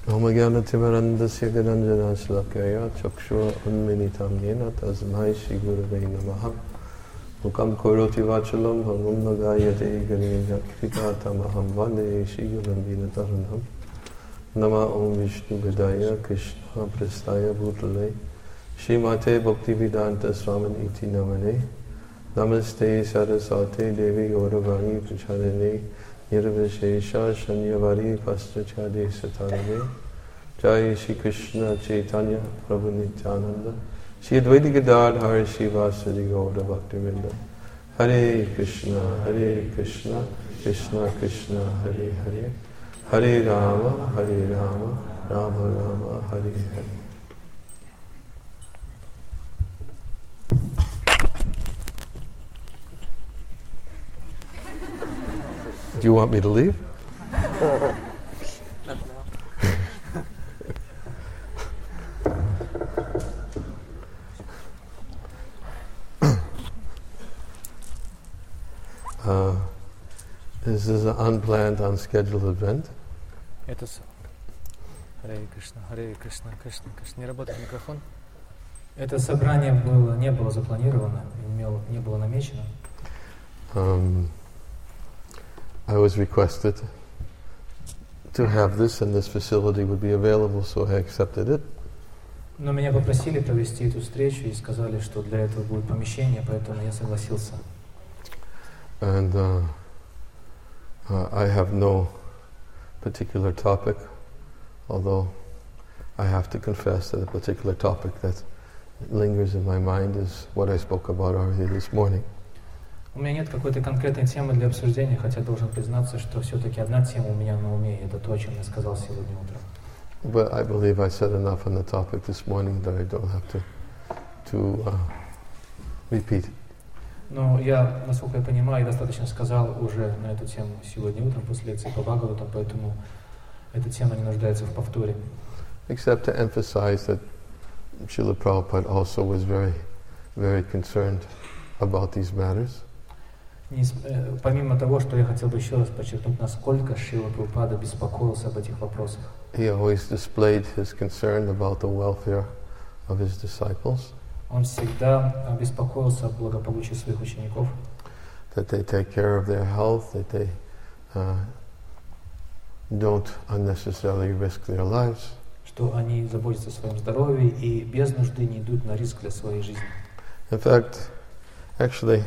Omagyanatimarandasya Gananjana Shlakaya Chakshura Unminitam Yena Tasmai Shri Gurave Namaha Mukam Koroti Vachalam Hamum Nagayate Ganeja Kritatamaham Vande Shri Guram Vinataranam Nama Om Vishnu Vidaya Krishna Prestaya Bhutale Shrimate Bhaktivedanta Swamin Iti Namane Namaste Saraswate Devi Gauravani Prachadane Nirvishesha Shanyavari Pastrachade Satarane Jai Shri Krishna Chaitanya Prabhu Nityananda Shri Advaita Gadadhar Shivasadi Gaura Bhaktivinda Hare Krishna Krishna Krishna Hare Hare Hare Rama Rama Rama Hare Hare. Do you want me to leave? Not now. This is an unplanned, unscheduled event. Это Харе Кришна, Кришна. Не работает микрофон. Это собрание не было запланировано, не было намечено. I was requested to have this, and this facility would be available, so I accepted it. Но меня попросили провести эту встречу и сказали, что для этого будет помещение, поэтому я согласился. And I have no particular topic, although I have to confess that a particular topic that lingers in my mind is what I spoke about already this morning. У меня нет какой-то конкретной темы для обсуждения, хотя должен признаться, что все-таки одна тема у меня на уме, и это то, о чем я сказал сегодня утром. But I believe I said enough on the topic this morning that I don't have to repeat. Но я, насколько я понимаю, достаточно сказал уже на эту тему сегодня утром после лекции по Бхагаватам, поэтому эта тема не нуждается в повторе. Except to emphasize that Srila Prabhupada also was very, very concerned about these matters. Помимо того, что я хотел бы еще раз подчеркнуть, насколько Шрила Прабхупада беспокоился об этих вопросах. He always displayed his concern about the welfare of his disciples. Он всегда беспокоился о благополучии своих учеников. That they take care of their health, that they don't unnecessarily risk their lives. Что они заботятся о своем здоровье и без нужды не идут на риск для своей жизни. In fact, actually,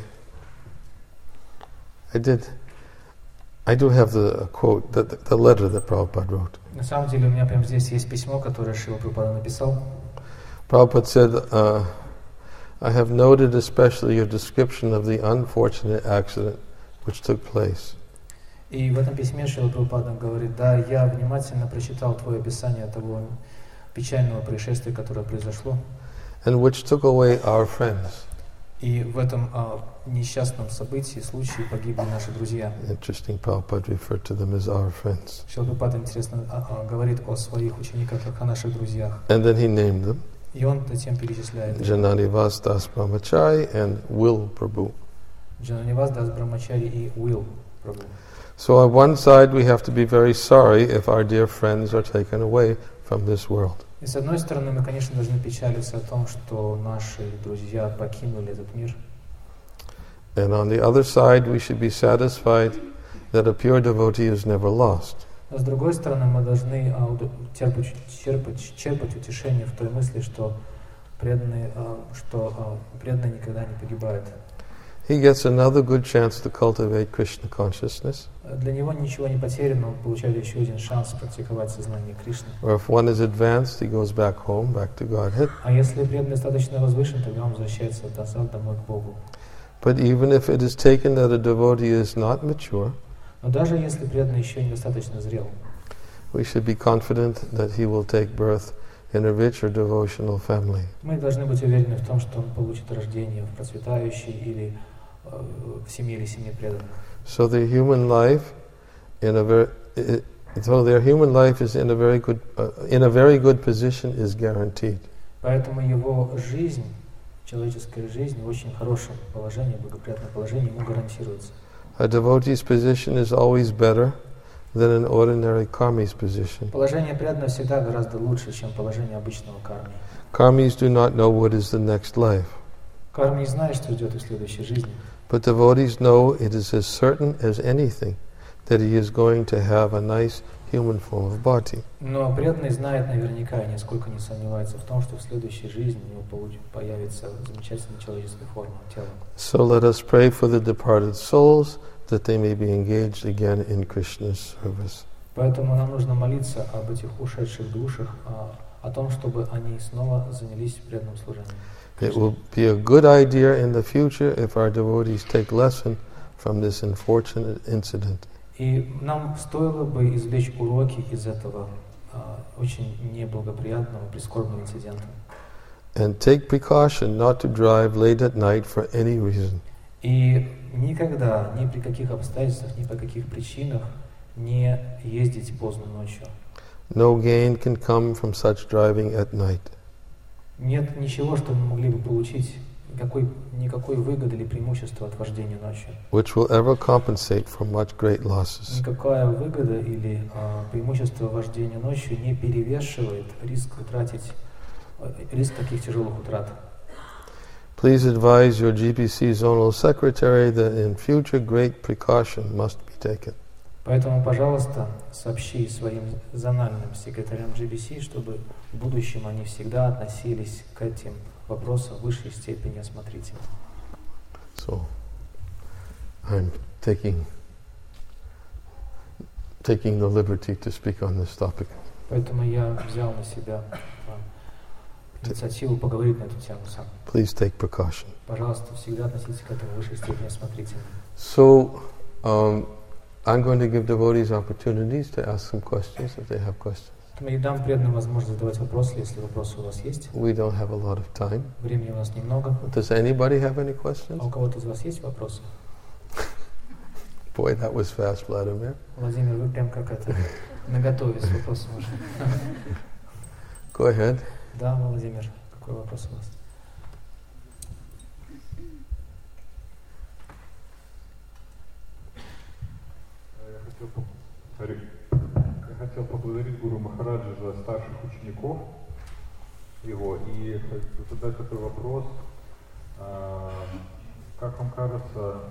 I do have the quote, the letter that Prabhupada wrote. На самом деле у меня прямо здесь есть письмо, которое Шрила Прабхупада написал. Prabhupada said, I have noted especially your description of the unfortunate accident which took place. И в этом письме Шрила Прабхупада говорит, да, я внимательно прочитал твое описание того печального происшествия, которое произошло. And which took away our friends. И в этом несчастном событии, случае погибли наши друзья. Interesting, Prabhupada referred to them as our friends. Шрила Прабхупада, интересно, говорит о своих учениках, как о наших друзьях. And then he named them. И он затем перечисляет. Jananivas Das Brahmachari and Will Prabhu. Jananivas Das Brahmachari и Will Prabhu. So on one side we have to be very sorry if our dear friends are taken away from this world. И с одной стороны, мы, конечно, должны печалиться о том, что наши друзья покинули этот мир. And on the other side, we should be satisfied that a pure devotee is never lost. Но с другой стороны, мы должны черпать утешение в той мысли, что преданные никогда не погибают. He gets another good chance to cultivate Krishna consciousness. Для него ничего не потеряно, он получает еще один шанс практиковать сознание Кришны. Or if one is advanced, he goes back home, back to Godhead. А если преданный достаточно возвышен, тогда он возвращается назад домой к Богу. But even if it is taken that a devotee is not mature, но даже если преданный еще недостаточно зрел, we should be confident that he will take birth in a rich or devotional family. Мы должны быть уверены в том, что он получит рождение в процветающей или в семье или семье преданных. So their human life is in a very good position is guaranteed. Поэтому его жизнь, человеческая жизнь в очень хорошем положении, благоприятном положении ему гарантируется. A devotee's position is always better than an ordinary karmi's position. Положение преданного всегда гораздо лучше, чем положение обычного карми. Karmis do not know what is the next life, Карми не знает, что ждет в следующей жизни. but devotees know it is as certain as anything that he is going to have a nice human form of body. Но преданный знает наверняка и нисколько не сомневается в том, что в следующей жизни у него появится замечательная человеческая форма тела. So let us pray for the departed souls that they may be engaged again in Krishna's service. Поэтому нам нужно молиться об этих ушедших душах, о том, чтобы они снова занялись преданным служением. It will be a good idea in the future if our devotees take lesson from this unfortunate incident. И нам стоило бы извлечь уроки из этого очень неблагоприятного, прискорбного инцидента. And take precaution not to drive late at night for any reason. И никогда, ни при каких обстоятельствах, ни по каких причинах не ездить поздно ночью. No gain can come from such driving at night. Нет ничего, что мы могли бы получить, никакой выгоды или преимущества от вождения ночью. Which will ever compensate for much great losses. Никакая выгода или преимущество вождения ночью не перевешивает риск таких тяжелых утрат. Please advise your GBC zonal secretary that in future great precaution must be taken. Поэтому, пожалуйста, сообщи своим зональным секретарям GBC, чтобы в будущем они всегда относились к этим вопросам в высшей степени осмотрительно. So, I'm taking the liberty to speak on this topic. Поэтому я взял на себя инициативу поговорить на эту тему сам. Please take precaution. Пожалуйста, всегда относитесь к этому в высшей степени осмотрительно. So, I'm going to give devotees opportunities to ask some questions if they have questions. Я дам преданным возможность задавать вопросы, если вопросы у вас есть. We don't have a lot of time. Времени у нас немного. Does anybody have any questions? А у кого-то из вас есть вопросы? Boy, that was fast, Vladimir. Владимир, вы прям как это, наготове с вопросом уже. Go ahead. Да, Владимир, какой вопрос у вас? Я хотел поблагодарить Гуру Махараджа за старших учеников его и задать такой вопрос. Как вам кажется,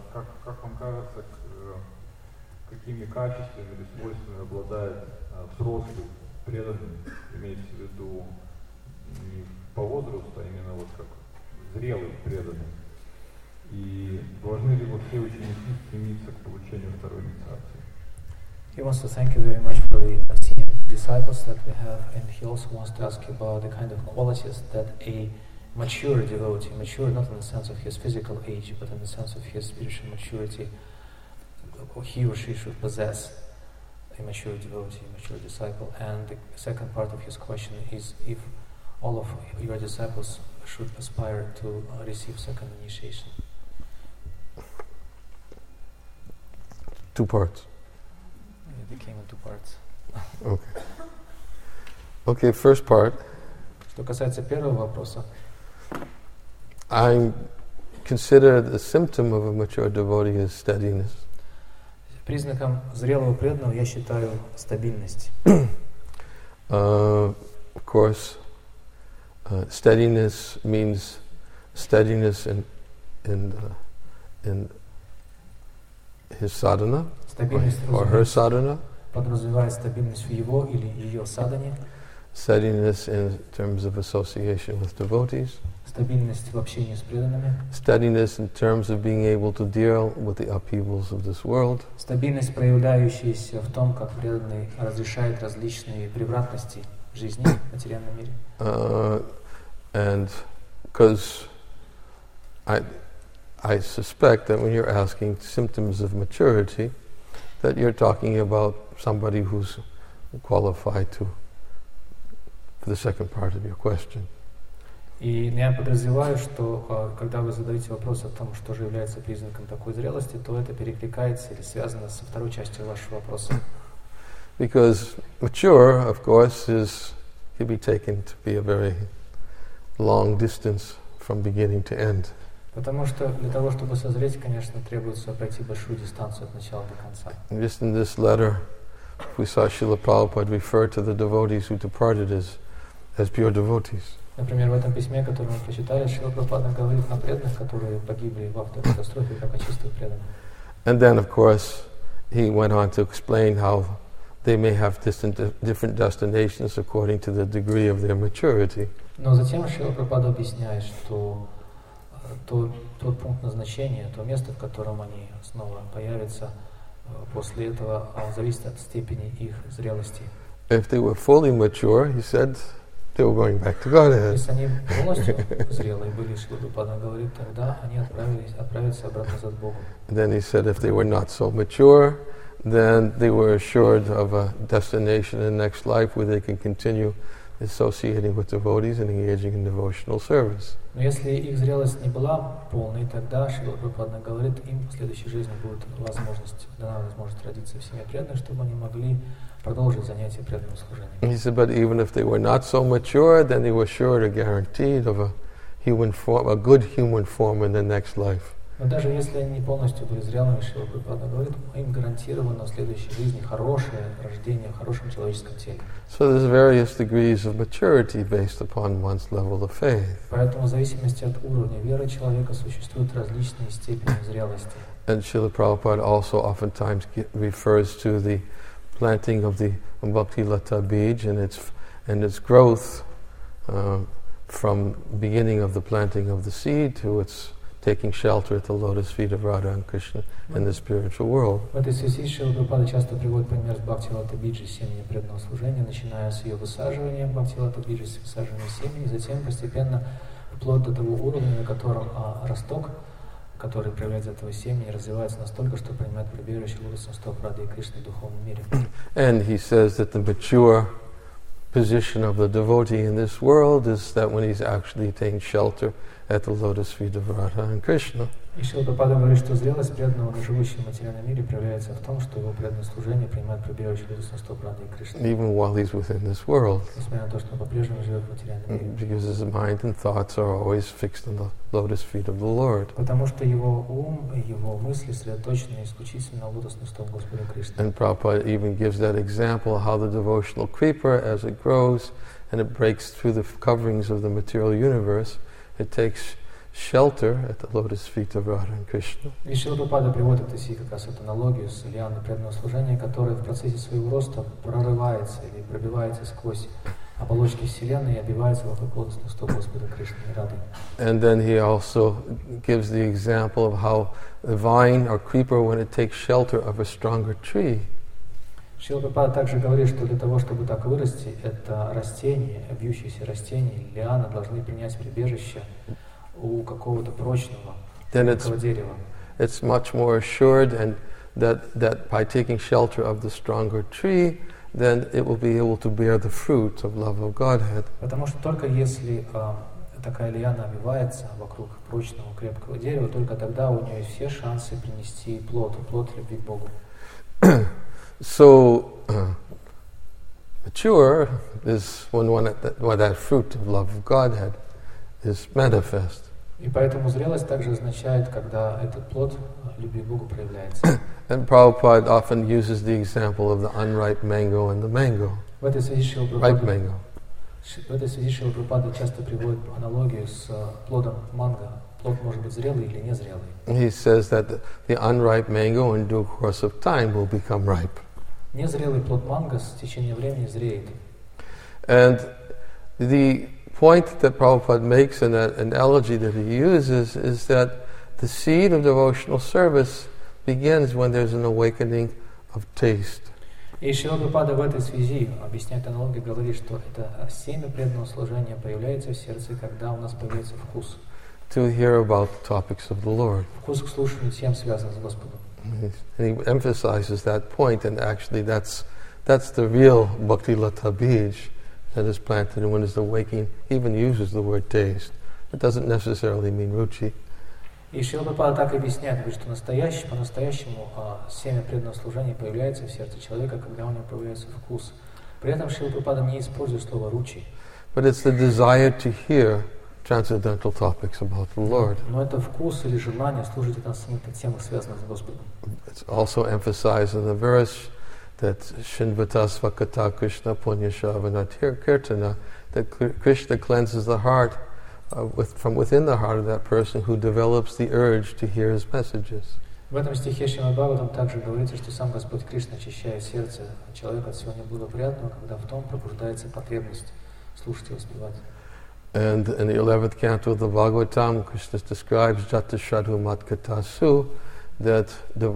какими качествами или свойствами обладает взрослый преданный, имеется в виду не по возрасту, а именно вот как зрелый преданный? И должны ли вот все ученики стремиться к получению второй инициации? He wants to thank you very much for the senior disciples that we have, and he also wants to ask you about the kind of qualities that a mature devotee, mature not in the sense of his physical age, but in the sense of his spiritual maturity, he or she should possess, a mature devotee, a mature disciple. And the second part of his question is if all of your disciples should aspire to receive second initiation. Two parts. It came in two parts. Okay. Okay, first part. Что касается первого вопроса, I consider the symptom of a mature devotee is steadiness. Признаком зрелого преданного я считаю стабильность. Of course, steadiness means steadiness in his sadhana or her sadhana. Подразумевает стабильность в его или ее садхане. Steadiness in terms of association with devotees. Стабильность в общении с преданными. Steadiness in terms of being able to deal with the upheavals of this world. Stabiliность, проявляющаяся в том, как преданный разрешает различные превратности в жизни, в материальном мире. And because I suspect that when you're asking symptoms of maturity, that you're talking about somebody who's qualified for the second part of your question. И я подразумеваю, что когда вы задаете вопрос о том, что же является признаком такой зрелости, то это перекликается или связано со второй частью вашего вопроса. Because mature, of course, can be taken to be a very long distance from beginning to end. Потому что для того, чтобы созреть, конечно, требуется пройти большую дистанцию от начала до конца. And just in this letter, We saw Srila Prabhupada refer to the devotees who departed as pure devotees. Например, в этом письме, которое мы прочитали, Шрила Прабхупада говорит о преданных, которые погибли в автокатастрофе, как о чистых преданных. And then, of course, he went on to explain how they may have different destinations according to the degree of their maturity. Но затем Шрила Прабхупада объясняет, что тот пункт назначения, то место, в котором они снова появятся после этого, зависит от степени их зрелости. If they were fully mature, he said, they were going back to Godhead. Если они полностью зрелые были, Шрила Прабхупада говорит, тогда они отправятся обратно за Богом. Then he said if they were not so mature, then they were assured of a destination in the next life where they can continue associating with devotees and engaging in devotional service. Но если их зрелость не была полной, тогда Шрила Прабхупада говорит, им в следующей жизни будет дана возможность родиться в семье преданных, чтобы они могли продолжить занятия преданного служения. He said, but even if they were not so mature, then they were assured or guaranteed of a good human form in the next life. Но даже если они не полностью были зрелыми, Шрила Прабхупада говорит, им гарантировано в следующей жизни хорошее рождение в хорошем человеческом теле. So there's various degrees of maturity based upon one's level of faith. Поэтому в зависимости от уровня веры человека существуют различные степени зрелости. And Srila Prabhupada also oftentimes refers to the planting of the Bhakti Lata Bij and its growth from beginning of the planting of the seed to its taking shelter at the lotus feet of Radha and Krishna in the spiritual world. В этой связи Шрила Прабхупада часто приводит пример с Бхакти Лата Биджи, семени преданного служения, начиная с ее высаживания, Бхакти Лата Биджи, с высаживания семени, затем постепенно вплоть до того уровня, на котором росток, который проявляется из этого семени, развивается настолько, что принимает прибежище лотосных стоп Рады и Кришны в духовном мире. And he says that the mature position of the devotee in this world is that when he's actually taking shelter at the lotus feet of Radha and Krishna. И Шрила Прабхупада говорит, что зрелость преданного, живущего в материальном мире, проявляется в том, что его преданное служение принимает прибежище лотосных стоп Рады и Кришны. Even while he's within this world. Несмотря на то, что он по-прежнему живет в материальном мире. Because his mind and thoughts are always fixed on the lotus feet of the Lord. Потому что его ум и его мысли сосредоточены исключительно на лотосных стоп Господа Кришны. And Prabhupada even gives that example how the devotional creeper, as it grows and it breaks through the coverings of the material universe, it takes shelter at the lotus feet of Radha and Krishna. И Шрила Прабхупада приводит как раз эту аналогию с лианой преданного служения, которая в процессе своего роста прорывается или пробивается сквозь оболочки Вселенной и обивается вокруг лотосных стоп Господа Кришны и Рады. And then he also gives the example of how the vine or creeper, when it takes shelter of a stronger tree, Шрила Прабхупада также говорит, что для того, чтобы так вырасти, это растение, вьющееся растение, лианы должны принять прибежище у какого-то прочного дерева. It's much more assured, and that by taking shelter of the stronger tree, then it will be able to bear the fruit of love of Godhead. Потому что только если такая лиана обвивается вокруг прочного крепкого дерева, только тогда у нее есть все шансы принести плод любви к Богу. So, mature is when that fruit of love of Godhead is manifest. И поэтому зрелость также означает, когда этот плод любви к Богу проявляется. And Prabhupada often uses the example of the unripe mango and the mango. В этой связи Шрила Прабхупада часто приводит аналогию с плодом манго. Плод может быть зрелый или незрелый. He says that the unripe mango in due course of time will become ripe. Незрелый плод манго с течением времени зреет. And the point that Prabhupada makes in that analogy that he uses is that the seed of devotional service begins when there's an awakening of taste. И Шрила Прабхупада в этой связи объясняет аналогию, говорит, что это семя преданного служения появляется в сердце, когда у нас появляется вкус. To hear about the topics of the Lord. Вкус к слушанию тем, связанным с Господом. And he emphasizes that point, and actually that's the real Bhakti Lata Bij that is planted, and when it's awakening, he even uses the word taste. It doesn't necessarily mean ruchi. И Шрила Прабхупада так объясняет, говорит, что по-настоящему семя преданного служения появляется в сердце человека, когда у него появляется вкус. При этом Шрила Прабхупада не использует слово ручи. But it's the desire to hear transcendental topics about the Lord. Но это вкус или желание слушать о темах, связанных с Господом. It's also emphasized in the verse that Shinvatasva Kata Krishna Punyashavana Kirtana, that Krishna cleanses the heart from within the heart of that person who develops the urge to hear his messages. В этом стихе Шримад Бхагаватам также говорится, что сам Господь Кришна очищает сердце человека от всего неблагоприятного, когда в том пробуждается потребность слушать и воспевать. And in the 11th canto of the Bhagavatam, Krishna describes Jata Shadhu Matkatasu, that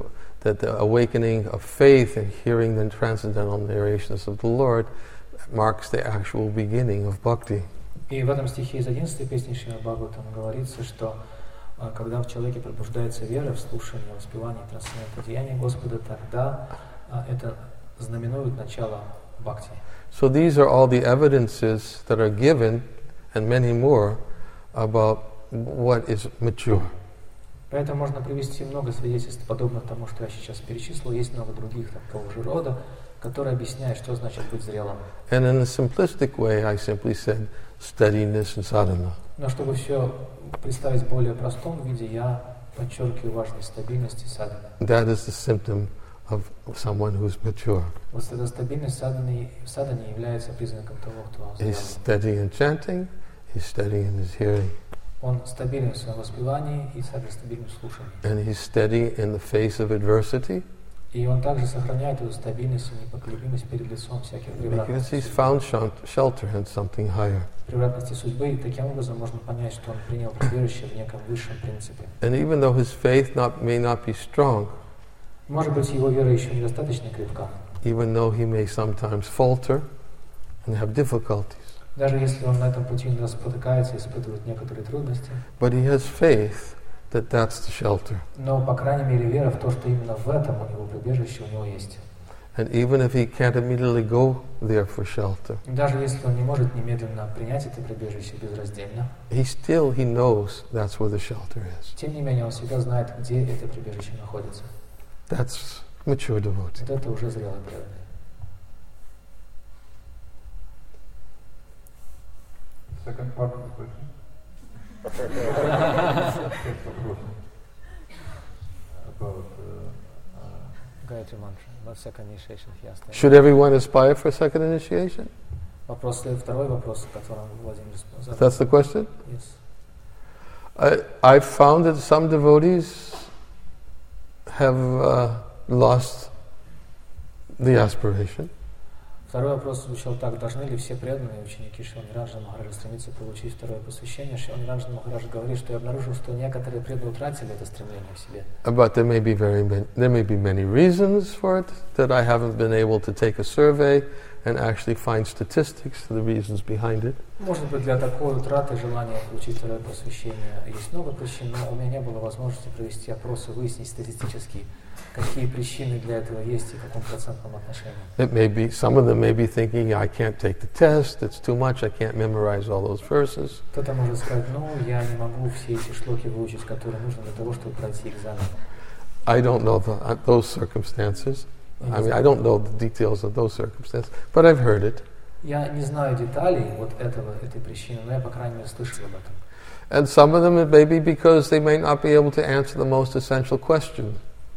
the awakening of faith and hearing the transcendental narrations of the Lord marks the actual beginning of bhakti. И в этом стихе из 11 песни Шримад Бхагаватам говорится, что когда в человеке пробуждается вера в слушание, воспевание трансцендентного деяния Господа, тогда это знаменует начало бхакти. So these are all the evidences that are given, and many more, about what is mature. Поэтому можно привести много свидетельств, подобных тому, что я сейчас перечислил. Есть много других такого же рода, которые объясняют, что значит быть зрелым. And in a simplistic way, I simply said steadiness and sadhana. Но чтобы все представить в более простом виде, я подчеркиваю важность стабильности садханы. That is the symptom of someone who's mature. Вот эта стабильность в садхане является признаком того, кто зрелый. He's steady in chanting, he's steady in his hearing. Он стабилен в своем воспевании и стабилен в слушании. And he's steady in the face of adversity. И он также сохраняет эту стабильность и непоколебимость перед лицом всяких Because he's превратностей. found shelter in something higher. Превратности судьбы, и таким образом можно понять, что он принял прибежище в неком высшем принципе. And even though his faith may not be strong, Может быть, его вера еще недостаточно крепка. even though he may sometimes falter and have difficulties, Даже если он на этом пути иногда спотыкается и испытывает некоторые трудности, but he has faith that that's the shelter. но, по крайней мере, вера в то, что именно в этом у него прибежище у него есть. And even if he can't immediately go there for shelter, И даже если он не может немедленно принять это прибежище безраздельно, he knows that's where the shelter is. тем не менее, он всегда знает, где это прибежище находится. That's mature devotee. Вот это уже зрелый преданный. Second part of the question. About Гайатри мантра. На second initiation he asked. Should everyone aspire for second initiation? Второй вопрос, который Владимир задал. That's the question? Yes. I've found that some devotees have lost the aspiration. Второй вопрос звучал так: должны ли все преданные ученики Шри Раджа Махараджа стремиться получить второе посвящение? Шри Раджа Махарадж говорит, что я обнаружил, что некоторые преданные утратили это стремление в себе. But there may be many reasons for it that I haven't been able to take a survey and actually find statistics to the reasons behind it. Может быть, для такой утраты желания получить второе посвящение есть много причин, но у меня не было возможности провести опросы, выяснить статистически, какие причины для этого есть и в каком процентном отношении. It may be, some of them may be thinking, I can't take the test, it's too much, I can't memorize all those verses. Кто-то может сказать, я не могу все эти шлоки выучить, которые нужны для того, чтобы пройти экзамен. I don't know those circumstances. I mean, I don't know the details of those circumstances, but I've heard it. Я не знаю деталей этой причины, но я, по крайней мере, слышал об этом. And some of them it may be because they may not be able to answer the most essential question.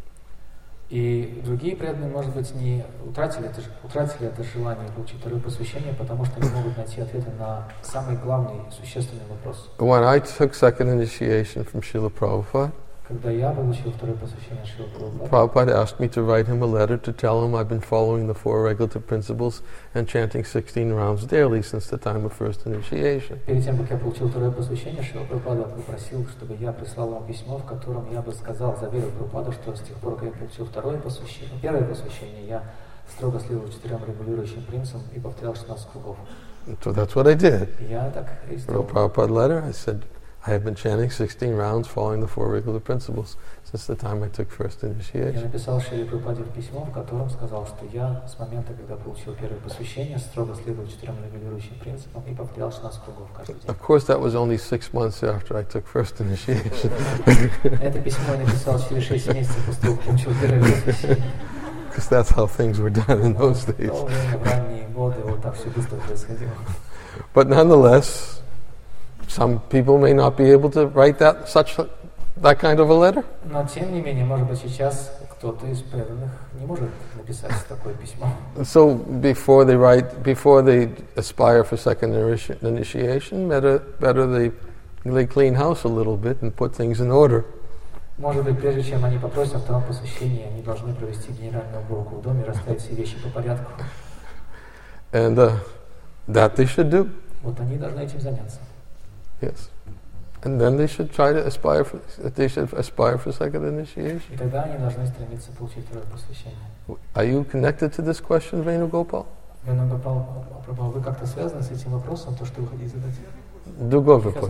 И другие преданные, может быть, не утратили это желание получить второе посвящение, потому что не могут найти ответы на самый главный, существенный вопрос. When I took second initiation from Srila Prabhupada, Когда я получил второе посвящение Шрила Прабхупады, Prabhupada asked me to write him a letter to tell him I've been following the four regulative principles and chanting 16 rounds daily since the time of first initiation. перед тем, как я получил второе посвящение, Шрила Прабхупада попросил, чтобы я прислал ему письмо, в котором я бы сказал, заверил Прабхупаду, что с тех пор, как я получил первое посвящение, я строго следовал 4 регулирующим принципам и повторял 16 кругов. So that's what I did. И я так и сделал. Wrote Prabhupada letter. I said, I have been chanting 16 rounds following the four regulative principles since the time I took first Я initiation. написал Шриле Прабхупаде письмо, в котором сказал, что я с момента, когда получил первое посвящение, строго следовал 4 регулирующим принципам и повторял 16 кругов каждый день. Of course, that was only 6 months after I took first initiation. Это письмо я написал через 6 месяцев после того, как получил первое посвящение. Because that's how things were done in those В days. то время, в ранние годы, вот так все быстро происходило. But nonetheless, some people may not be able to write such that kind of a letter? Но тем не менее, может быть, сейчас кто-то из преданных не может написать такое письмо. So before they aspire for second initiation, better they clean house a little bit and put things in order. Может быть, прежде чем они попросят второго посвящения, они должны провести генеральную уборку в доме, расставить все вещи по порядку. And that they should do. Вот они должны этим заняться. Yes. And then they should try to aspire for second initiation. И тогда они должны стремиться получить второе посвящение. Are you connected to this question, Venugopal? Venugopal, вы как-то связаны с этим вопросом, то, что вы хотите задать? Другой вопрос.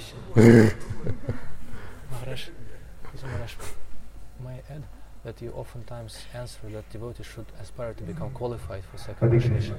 Maharaj, may I add that you oftentimes answer that devotees should aspire to become qualified for second initiation.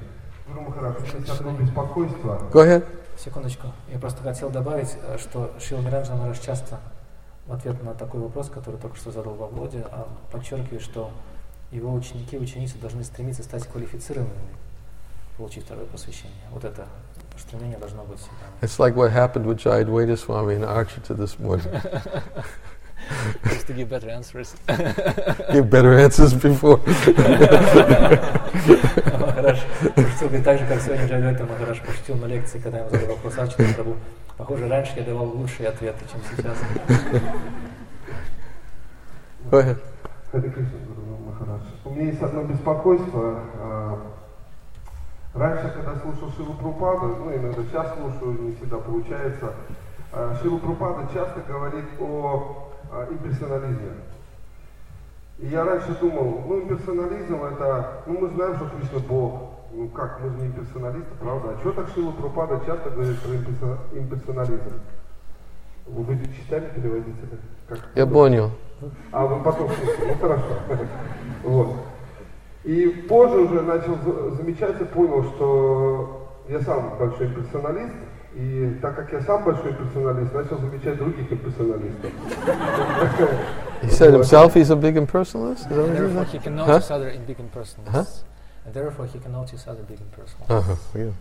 Go ahead. Секундочку. Я просто хотел добавить, что Шрила Ниранджана Махарадж часто в ответ на такой вопрос, который только что задал Володя, подчеркивает, что его ученики и ученицы должны стремиться стать квалифицированными, получить второе посвящение. Вот это стремление должно быть. It's like what happened with Jayadvaita Swami and Archita this morning. Just to give better answers. Give better answers before. Махарадж пошутил так же, как сегодня Джайадвайта Махарадж пошутил на лекции, когда ему задал вопрос Арчита Прабху. Похоже, раньше я давал лучшие ответы, чем сейчас. Go ahead. Харе Кришна, Гуру Махарадж. У меня есть одно беспокойство. Раньше, когда слушал Шрилу Прабхупаду, иногда сейчас слушаю, не всегда получается, Шрила Прабхупада часто говорит о имперсонализме. И я раньше думал, имперсонализм это, мы знаем, что Кришна Бог, мы же не имперсоналисты, правда? А что так Шрила Прабхупада часто говорит про имперсонализм? Вы читали, переводите? Я понял. А вы потом слушали, хорошо. Вот. И позже уже начал замечать и понял, что я сам большой имперсоналист, и так как я сам большой имперсоналист, начал замечать других имперсоналистов. He said himself he's a big impersonalist? Therefore he can notice other big impersonalists. And therefore he can notice other big impersonalists.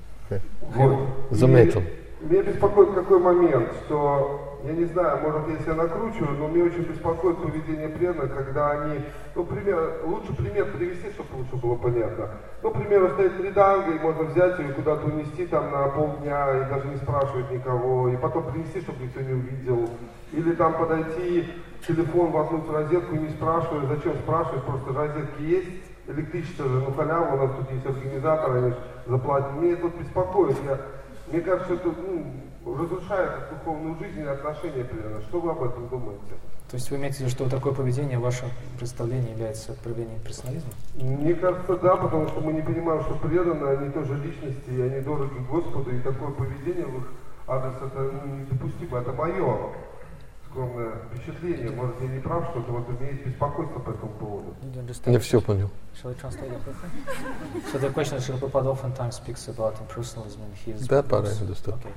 Заметил. Меня беспокоит какой момент, что, я не знаю, может я себя накручиваю, но меня очень беспокоит поведение преданных, когда они, лучше пример привести, чтобы лучше было понятно. К примеру, стоит мриданга, и можно взять ее и куда-то унести там на полдня, и даже не спрашивать никого, и потом принести, чтобы никто не увидел. Или там подойти, телефон воткнуть в розетку и не спрашивать, зачем спрашивать, просто розетки есть, электричество же, халява, у нас тут есть организатор, они же заплатят. Мне это беспокоит. Мне кажется, это разрушает духовную жизнь и отношения преданных. Что вы об этом думаете? То есть вы имеете в виду, что такое поведение в вашем представлении является проявлением персонализма? Мне кажется, да, потому что мы не понимаем, что преданные, они тоже личности, и они дороги Господу, и такое поведение в их адрес, это недопустимо. Это мое скромное впечатление. Может, я не прав, что-то вот у меня есть беспокойство по этому поводу. Я все понял. Shall I translate it quickly? So the question is, Srila Prabhupada oftentimes speaks about impersonalism in his That part I understood. Okay.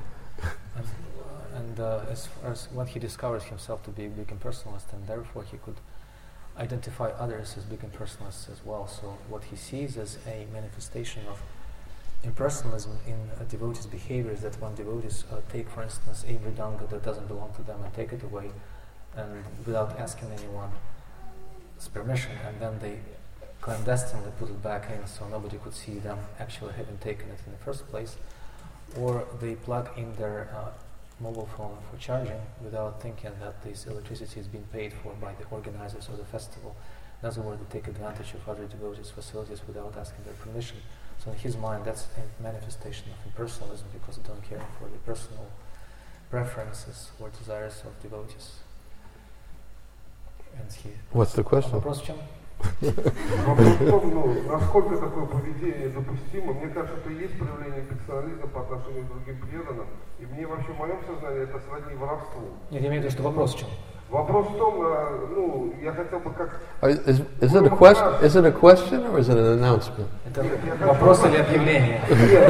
And as far as when he discovers himself to be a big impersonalist, and therefore he could identify others as big impersonalists as well. So what he sees as a manifestation of impersonalism in a devotee's behavior is that when devotees take, for instance, a mridanga that doesn't belong to them and take it away, and without asking anyone's permission, and then they clandestinely put it back in so nobody could see them actually having taken it in the first place, or they plug in their mobile phone for charging without thinking that this electricity is being paid for by the organizers of the festival. In other words, they take advantage of other devotees' facilities without asking their permission. So in his mind, that's a manifestation of impersonalism because they don't care for the personal preferences or desires of devotees. And What's the question? Вопрос в чем? Вопрос в том, насколько такое поведение допустимо. Мне кажется, это и есть проявление персонализма по отношению к другим преданным. И мне вообще в моем сознании это сродни воровству. Нет, я имею в виду, что вопрос в чем? Вопрос в том, я хотел бы как... Is it a question? Is it a question or is it an announcement? Это вопрос или объявление? Нет.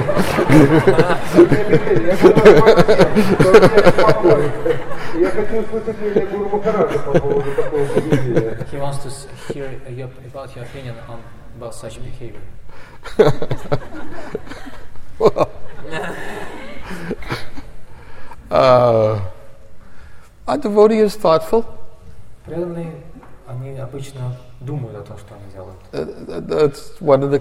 Я хочу услышать мнение Гуру Махараджа по поводу такого поведения. He wants to hear about your opinion about such behavior. A devotee is thoughtful. Преданные, они обычно думают о том, что они делают. That's one of the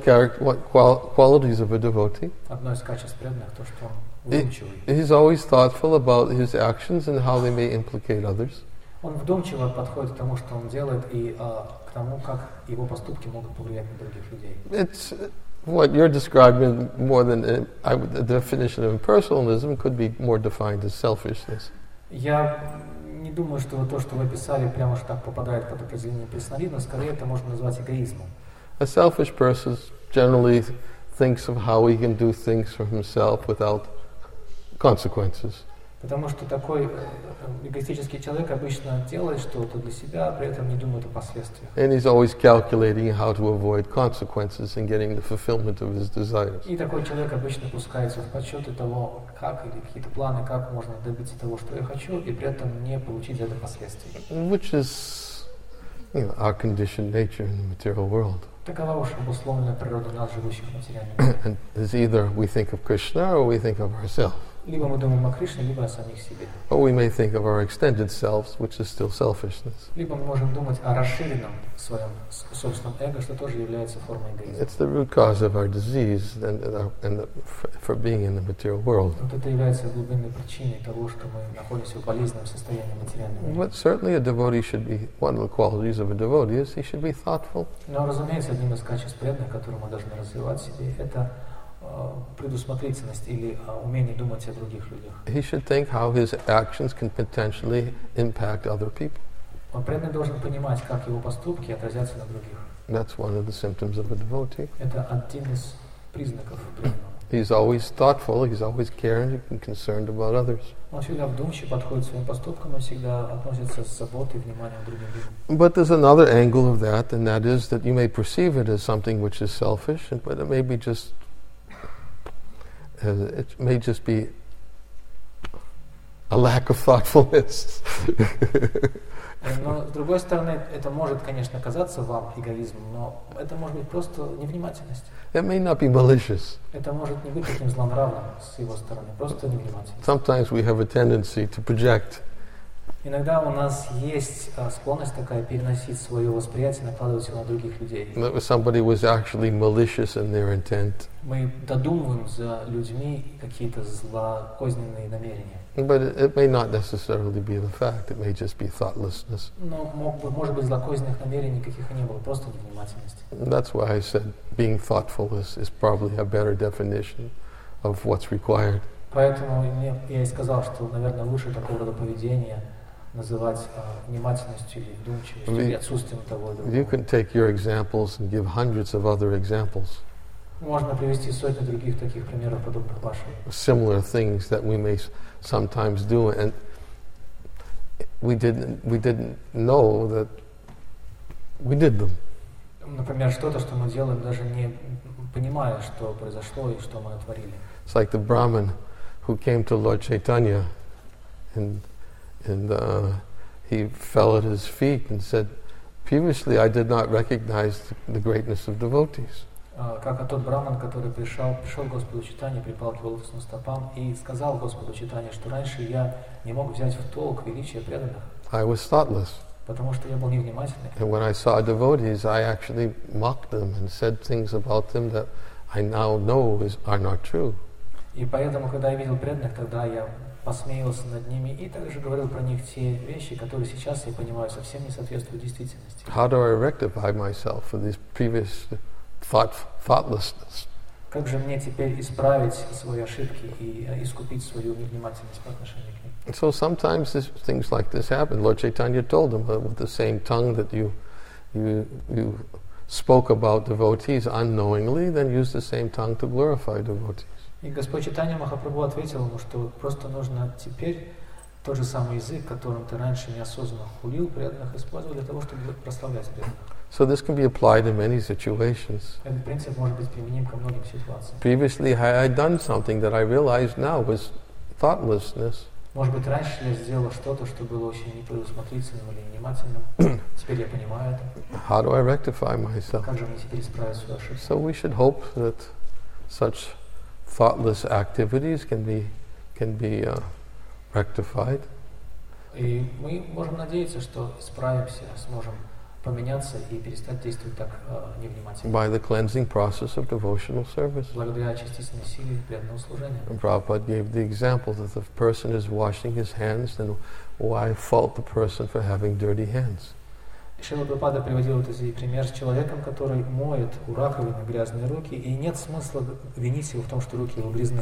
qualities of a devotee. Одно из качеств преданных то, что он вдумчивый. He's always thoughtful about his actions and how they may implicate others. Он вдумчиво подходит к тому, что он делает, и к тому, как его поступки могут повлиять на других людей. It's what you're describing more than the definition of impersonalism could be more defined as selfishness. Я не думаю, что то, что вы описали, прямо уж так попадает под определение персонализма, скорее это можно назвать эгоизмом. A selfish person generally thinks of how he can do things for himself without consequences. Потому что такой эгоистический человек обычно делает что-то для себя, при этом не думает о последствиях. And he's always calculating how to avoid consequences and getting the fulfillment of his desires. И такой человек обычно пускается в подсчеты того, как или какие-то планы, как можно добиться того, что я хочу, и при этом не получить за это последствий. Which is, our conditioned nature in the material world. Такова уж обусловленная природа нас, живущих в материальном мире. And it's either we think of Krishna or we think of ourselves. Либо мы думаем о Кришне, либо о самих себе. Or we may think of our extended selves, which is still selfishness. Либо мы можем думать о расширенном своем собственном эго, что тоже является формой эгоизма. It's the root cause of our disease and for being in the material world. Вот это является глубинной причиной того, что мы находимся в болезненном состоянии материального мира. But certainly a devotee should be, one of the qualities of a devotee is he should be thoughtful. Но, разумеется, одним из качеств преданных, которые мы должны развивать в себе, это предусмотрительность или умение думать о других людях. He should think how his actions can potentially impact other people. Преданный должен понимать, как его поступки отразятся на других. That's one of the symptoms of a devotee. Это один из признаков преданного. He's always thoughtful, he's always caring and concerned about others. Он всегда вдумчиво подходит к своим поступкам, он всегда относится с заботой и вниманием к другим людям. But there's another angle of that, and that is that you may perceive it as something which is selfish, but it may be just it may just be a lack of thoughtfulness. Но, с другой стороны, это может, конечно, казаться вам эгоизмом, но это может быть просто невнимательность. It may not be malicious. Это может не быть таким злонравным с его стороны, просто невнимательность. Sometimes we have a tendency to project. Иногда у нас есть склонность такая переносить свое восприятие, накладывать его на других людей. That somebody was actually malicious in their intent. Мы додумываем за людьми какие-то злокозненные намерения. But it may not necessarily be the fact. It may just be thoughtlessness. Но может быть злокозненных намерений никаких и не было, просто невнимательность. That's why I said being thoughtful is probably a better definition of what's required. Поэтому я и сказал, что, наверное, лучше такого рода поведения называть внимательностью или вдумчивостью, или отсутствием того и другого. You can take your examples and give hundreds of other examples. Можно привести сотни других таких примеров, подобных вашим. Similar things that we may sometimes do, and we didn't know that we did them. Например, что-то, что мы делаем, даже не понимая, что произошло и что мы натворили. It's like the Brahmin who came to Lord Chaitanya, and he fell at his feet and said, "Previously, I did not recognize the greatness of devotees." Как тот браман, который пришел к Господу Чайтанье, припал к его лотосным стопам и сказал Господу Чайтанье, что раньше я не мог взять в толк величие преданных, I was thoughtless. потому что я был невнимательный. And when I saw devotees, I actually mocked them and said things about them that I now know are not true. И поэтому, когда я видел преданных, тогда я посмеялся над ними и также говорил про них те вещи, которые сейчас, я понимаю, совсем не соответствуют действительности. How do I rectify myself for this previous thoughtlessness? Как же мне теперь исправить свои ошибки и искупить свою невнимательность по отношению к ним? So sometimes things like this happen. Lord Chaitanya told him that with the same tongue that you spoke about devotees unknowingly, then use the same tongue to glorify devotees. И Господь Чайтанья Махапрабху ответил ему, что просто нужно теперь тот же самый язык, которым ты раньше неосознанно хулил преданных, использовать для того, чтобы прославлять преданных. So this can be applied in many situations. Этот принцип может быть применим ко многим ситуациям. Previously, I had done something that I realized now was thoughtlessness. Может быть, раньше я сделал что-то, что было очень непредусмотрительным или невнимательным. Теперь я понимаю это. How do I rectify myself? Как же мне теперь исправить свою ошибку? So we should hope that such thoughtless activities can be rectified. И мы можем надеяться, что справимся, сможем поменяться и перестать действовать так невнимательно. By the cleansing process of devotional service. Благодаря очистительной силе преданного служения. And Prabhupada gave the example that the person is washing his hands, then why fault the person for having dirty hands? Шрила Прабхупада приводил вот этот пример с человеком, который моет у раковины грязные руки, и нет смысла винить его в том, что руки его грязны.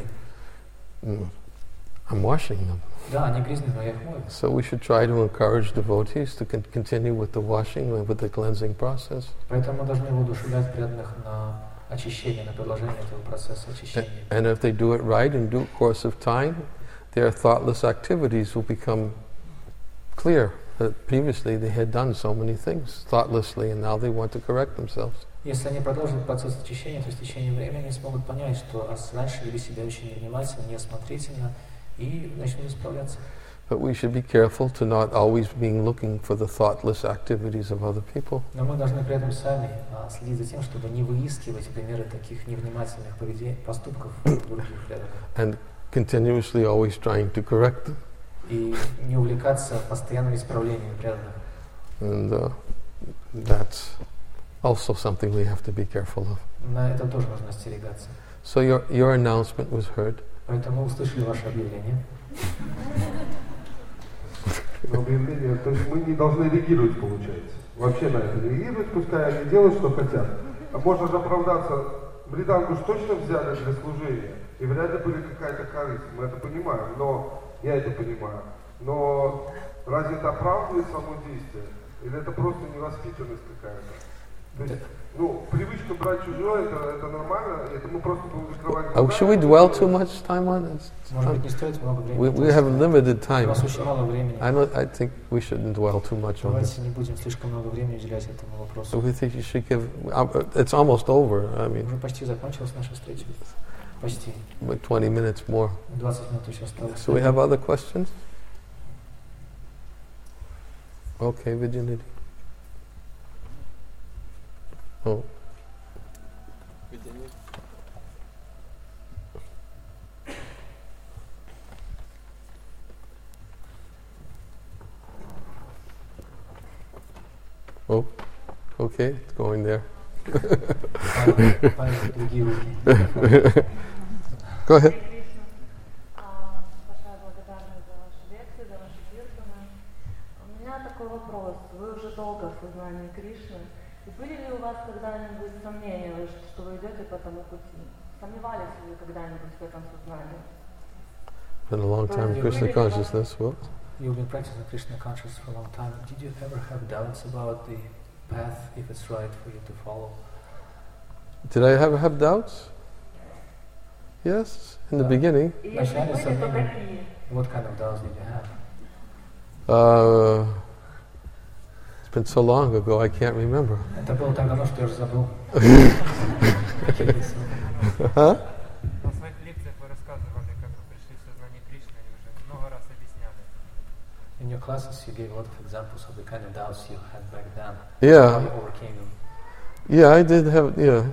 I'm washing them. Да, они грязны, но я их мою. So we should try to encourage devotees to continue with the washing, with the cleansing process. Поэтому мы должны воодушевлять преданных на очищение, на продолжение этого процесса очищения. And if they do it right in due course of time, their thoughtless activities will become clear. Previously they had done so many things thoughtlessly, and now they want to correct themselves. Если они продолжат процесс очищения, то с течением времени они смогут понять, что раньше вели себя очень невнимательно, неосмотрительно, и начнут исправляться. But we should be careful to not always being looking for the thoughtless activities of other people. Но мы должны при этом сами следить за тем, чтобы не выискивать примеры таких невнимательных поступков других преданных. And continuously always trying to correct them. И не увлекаться постоянным исправлением преданных. And that's also something we have to be careful of. На это тоже нужно остерегаться. So your announcement was heard. Поэтому мы услышали ваше объявление. Объявление, то есть мы не должны реагировать, получается. Вообще на это не реагировать, пускай они делают, что хотят. А можно же оправдаться, Мриданку ж точно взяли для служения, и вряд ли были какая-то корысть, мы это понимаем, но я это понимаю. Но разве это оправдывает само действие? Или это просто невоспитанность какая-то? То есть, привычка брать чужое, это нормально, это мы просто будем закрывать глаза. Should we dwell too much time on it? Может быть, не стоит много времени. We have limited У time. нас очень мало времени. I think we shouldn't dwell too much on Давайте it. не будем слишком много времени уделять этому вопросу. So we think you should give. It's almost over. I mean, Уже почти закончилась наша встреча. Почти. like 20 minutes more. 20 минут еще осталось. So we have other questions? Okay, Virginity. Oh. Oh, okay, it's going there. Другие руки. Go ahead. Большая благодарность за ваши лекции, за ваши киртаны. У меня такой вопрос. Вы уже долго в сознании Кришны. И были ли у вас когда-нибудь сомнения, что вы идете по тому пути? Сомневались ли вы когда-нибудь в этом сознании? Been a long time in Krishna consciousness. What? You've been practicing Krishna consciousness for a long time. Did you ever have doubts about the path, if it's right for you to follow? Did I ever have doubts? Yes, in the beginning. И если были, то какие? What kind of doubts did you have? It's been so long ago, I can't remember. Это было так давно, что я уже забыл. Huh? На своих лекциях вы рассказывали, как вы пришли в сознание Кришны, и уже много раз объясняли. In your classes, you gave a lot of examples of the kind of doubts you had back then. Yeah. How you overcame them. Yeah, I did have, yeah.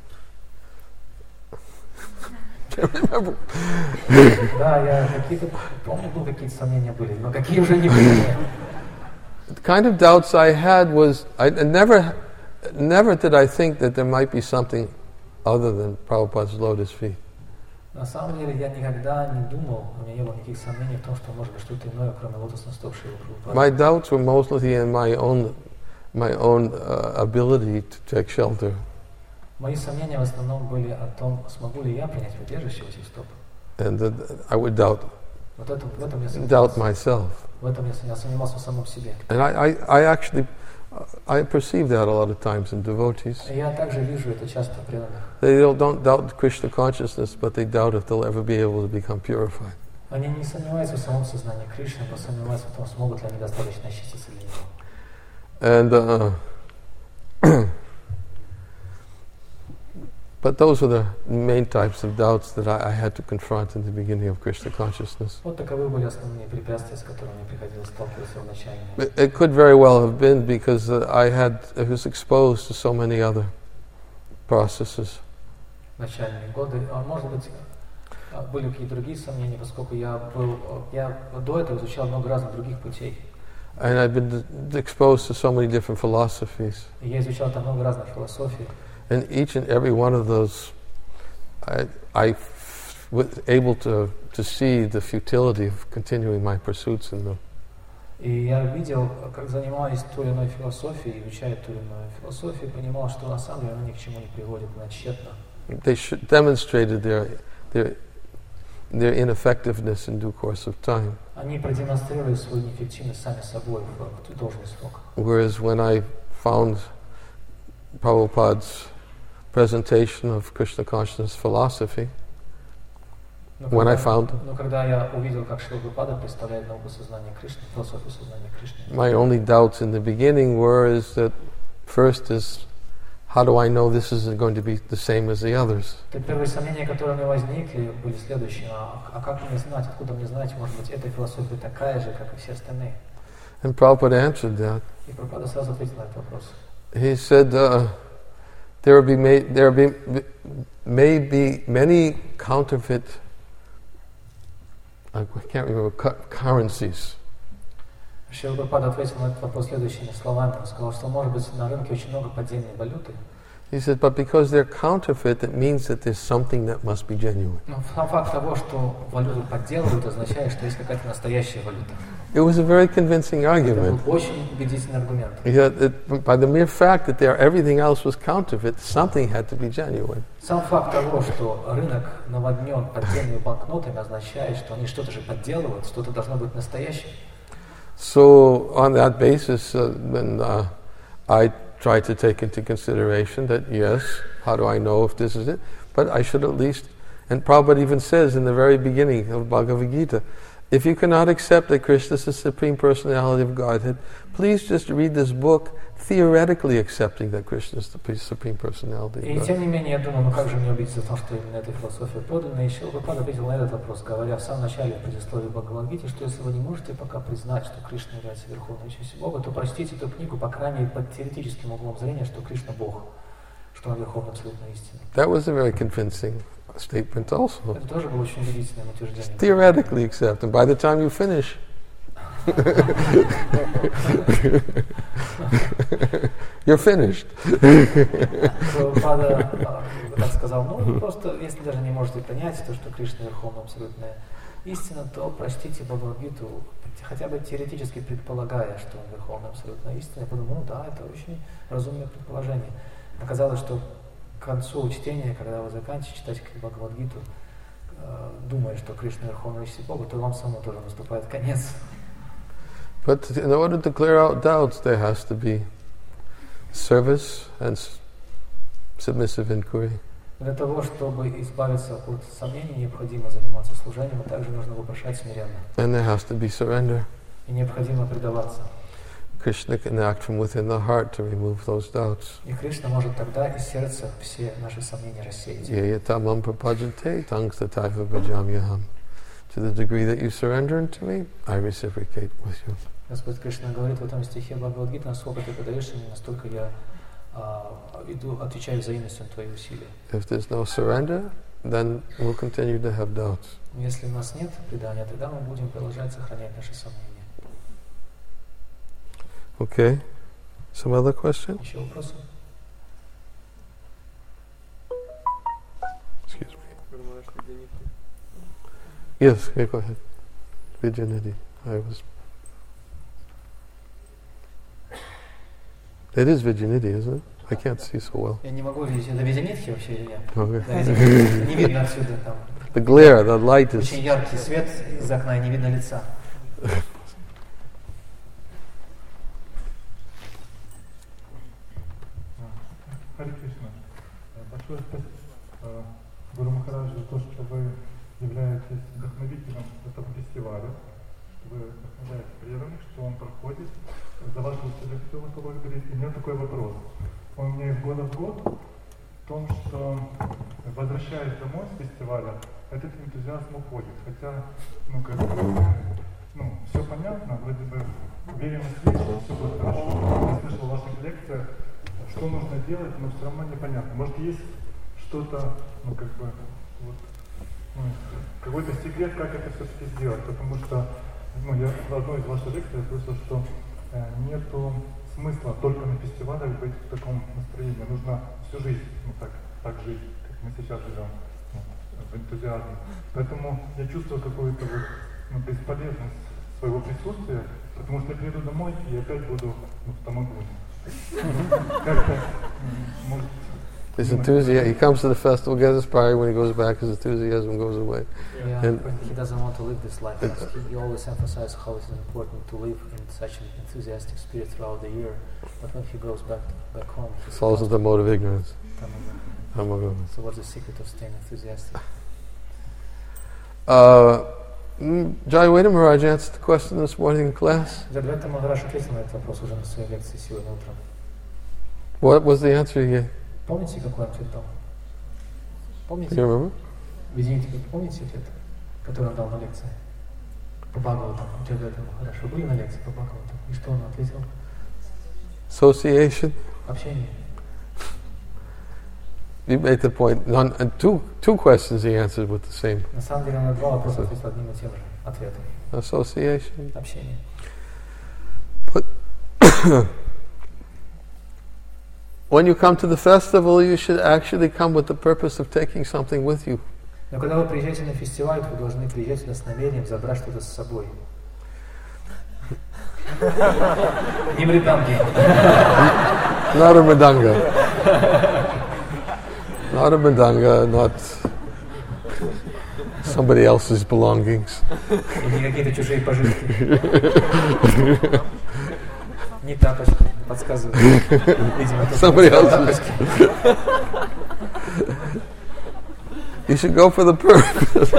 Can't remember. Да, я какие-то, помню, какие-то сомнения были, но какие уже не были. The kind of doubts I had was, I never did I think that there might be something other than Prabhupada's lotus feet. На самом деле я никогда не думал, у меня не было никаких сомнений в том, что может быть что-то иное, кроме лотосных стоп Шрилы Прабхупады. My doubts were mostly in my own ability to take shelter. Мои сомнения в основном были о том, смогу ли я принять убежище в этих стоп. And that I would doubt Вот это, в этом я doubt сомневался. myself. В этом я сомневался в самом себе. And I actually, I perceive that a lot of times in devotees. И я также вижу это часто в преданных. They don't doubt Krishna consciousness, but they doubt if they'll ever be able to become purified. Они не сомневаются в самом сознании Кришны, но сомневаются в том, смогут ли они достаточно очиститься для него. And but those are the main types of doubts that I had to confront in the beginning of Krishna consciousness. Вот таковы были основные препятствия, с которыми мне приходилось сталкиваться в начале. It could very well have been because I was exposed to so many other processes. Начальные годы, а может быть, Были какие-то другие сомнения, поскольку я до этого изучал много разных других путей. And I've been exposed to so many different philosophies. И я изучал там много разных философий. And each and every one of those, I was able to see the futility of continuing my pursuits in them. И я видел, как занимаясь той или иной философией, изучая ту или иную философию, понимал, что на самом деле она ни к чему не приводит, она тщетна. They demonstrated their ineffectiveness in due course of time. Они продемонстрировали свою неэффективность сами собой в должный срок. Whereas when I found Prabhupada's presentation of Krishna consciousness philosophy, Но когда я увидел, как Шрила Прабхупада представляет науку сознания Кришны, философию сознания Кришны, my only doubts in the beginning first is, how do I know this isn't going to be the same as the others? Первые сомнения, которые у меня возникли, были следующие. А как мне знать, откуда мне знать, может быть, эта философия такая же, как и все остальные? And Prabhupada answered that. И Прабхупада сразу ответил на этот вопрос. He said, there may be many counterfeit, I can't remember, currencies. Шрила Прабхупада ответил на этот вопрос следующими словами. Он сказал, что может быть на рынке очень много поддельной валюты. He said, but because they're counterfeit, it means that there's something that must be genuine. Но сам факт того, что валюту подделывают, означает, что есть какая-то настоящая валюта. It was a very convincing Это argument. был очень убедительный аргумент. Yet, by the mere fact that everything else was counterfeit, something had to be genuine. Сам факт того, что рынок наводнен поддельными банкнотами, означает, что они что-то же подделывают, что-то должно быть настоящим. So, on that basis, then I tried to take into consideration that, yes, how do I know if this is it? But I should at least, and Prabhupada even says in the very beginning of Bhagavad Gita, if you cannot accept that Krishna is the Supreme Personality of Godhead, please just read this book theoretically accepting that Krishna is the Supreme Personality of И Godhead. тем не менее, я думаю, ну как же мне убедиться в том, что именно эта философия подлинная? И Шрила Прабхупада ответил на этот вопрос, говоря в самом начале в предисловии Бхагавад-гиты, что если вы не можете пока признать, что Кришна является Верховной Личностью Бога, то прочтите эту книгу, по крайней мере, под теоретическим углом зрения, что Кришна Бог, что Он Верховная Абсолютная Истина. That was a very convincing statement also. Это тоже было очень убедительным утверждением. Theoretically accept, and by the time you finish, you're finished. Прабхупада так сказал, ну просто, если даже не можете принять то, что Кришна Верховная Абсолютная Истина, то прочтите Бхагавад-гиту, хотя бы теоретически предполагая, что Он Верховная Абсолютная Истина. Я подумал, ну да, это очень разумное предположение. Оказалось, что к концу чтения, когда вы заканчиваете читать Бхагавад-гиту, думая, что Кришна Верховная Личность Бога, то вам самому тоже наступает конец. But in order to clear out doubts, there has to be service and submissive inquiry. Для того, чтобы избавиться от сомнений, необходимо заниматься служением, а также нужно вопрошать смиренно. And there has to be surrender. И необходимо предаваться. Krishna can act from within the heart to remove those doubts. И Кришна может тогда из сердца все наши сомнения рассеять. Yeyatamam prapajante tangstataiva bhajamyaham. To the degree that you surrender unto me, I reciprocate with you. Господь Кришна говорит в этом стихе Бхагавад-гиты, насколько ты подаешь мне, настолько я отвечаю взаимностью на твои усилия. If there's no surrender, then we'll continue to have doubts. Если у нас нет предания, тогда мы будем продолжать сохранять наши сомнения. Okay. Some other question? Еще вопросы? Excuse me. Yes, okay, go ahead. Vijayanidhi. It is Vijayanidhi, isn't it? I can't see so well. Я не могу видеть, это Видянитхи вообще или нет? Okay. Не видно отсюда там. The glare, the light is... Очень яркий свет из окна, и не видно лица. Харе Кришна, большое спасибо Гуру Махараджу за то, что вы являетесь вдохновителем этого фестиваля, что вы вдохновляете преданных, что он проходит. За ваши усилия хотел бы поблагодарить. И у меня такой вопрос. Он у меня из года в год в том, что, возвращаясь домой с фестиваля, этот энтузиазм уходит. Хотя, все понятно, вроде бы уверенность есть, что все будет хорошо. Я слышал в ваших лекциях, что нужно делать, но все равно непонятно. Может, есть что-то, какой-то секрет, как это все-таки сделать, потому что я в одной из ваших лекций слышал, что нету смысла только на фестивалях быть в таком настроении. Нужно всю жизнь так жить, как мы сейчас живем, в энтузиазме. Поэтому я чувствую какую-то бесполезность своего присутствия, потому что я приеду домой и опять буду в тамагуне. Как-то, может... His enthusiasm, he comes to the festival, gets inspired. When he goes back, his enthusiasm goes away. Yeah, and he doesn't want to live this life. He always emphasizes how it's important to live in such an enthusiastic spirit throughout the year. But when he goes back home, he falls into the mode of ignorance. So what's the secret of staying enthusiastic? Jayaweda Maharaj answered the question this morning in class. Jayaweda Maharaj ответил на этот вопрос уже на своей лекции сегодня утром. What was the answer he gave? Помните, какой ответ дал? Помните? You remember? Извините, помните ответ, который он дал на лекции? По Бхагаватам. Jayaweda Maharaj. Вы были на лекции по Бхагаватам? И что он ответил? Association. Общение. You made the point. Two questions he answered with the same. На самом деле он на два вопроса ответил одним и тем же ответом. Association. Общение. But when you come to the festival, you should actually come with the purpose of taking something with you. Но когда вы приезжаете на фестиваль, вы должны приезжать сюда с намерением забрать что-то с собой. Не мриданги. Not a mridanga. Not a mridanga, not somebody else's belongings. Не какие-то чужие пожитки. Не тапочки, подсказывают. Видимо, somebody else's. You should go for the purpose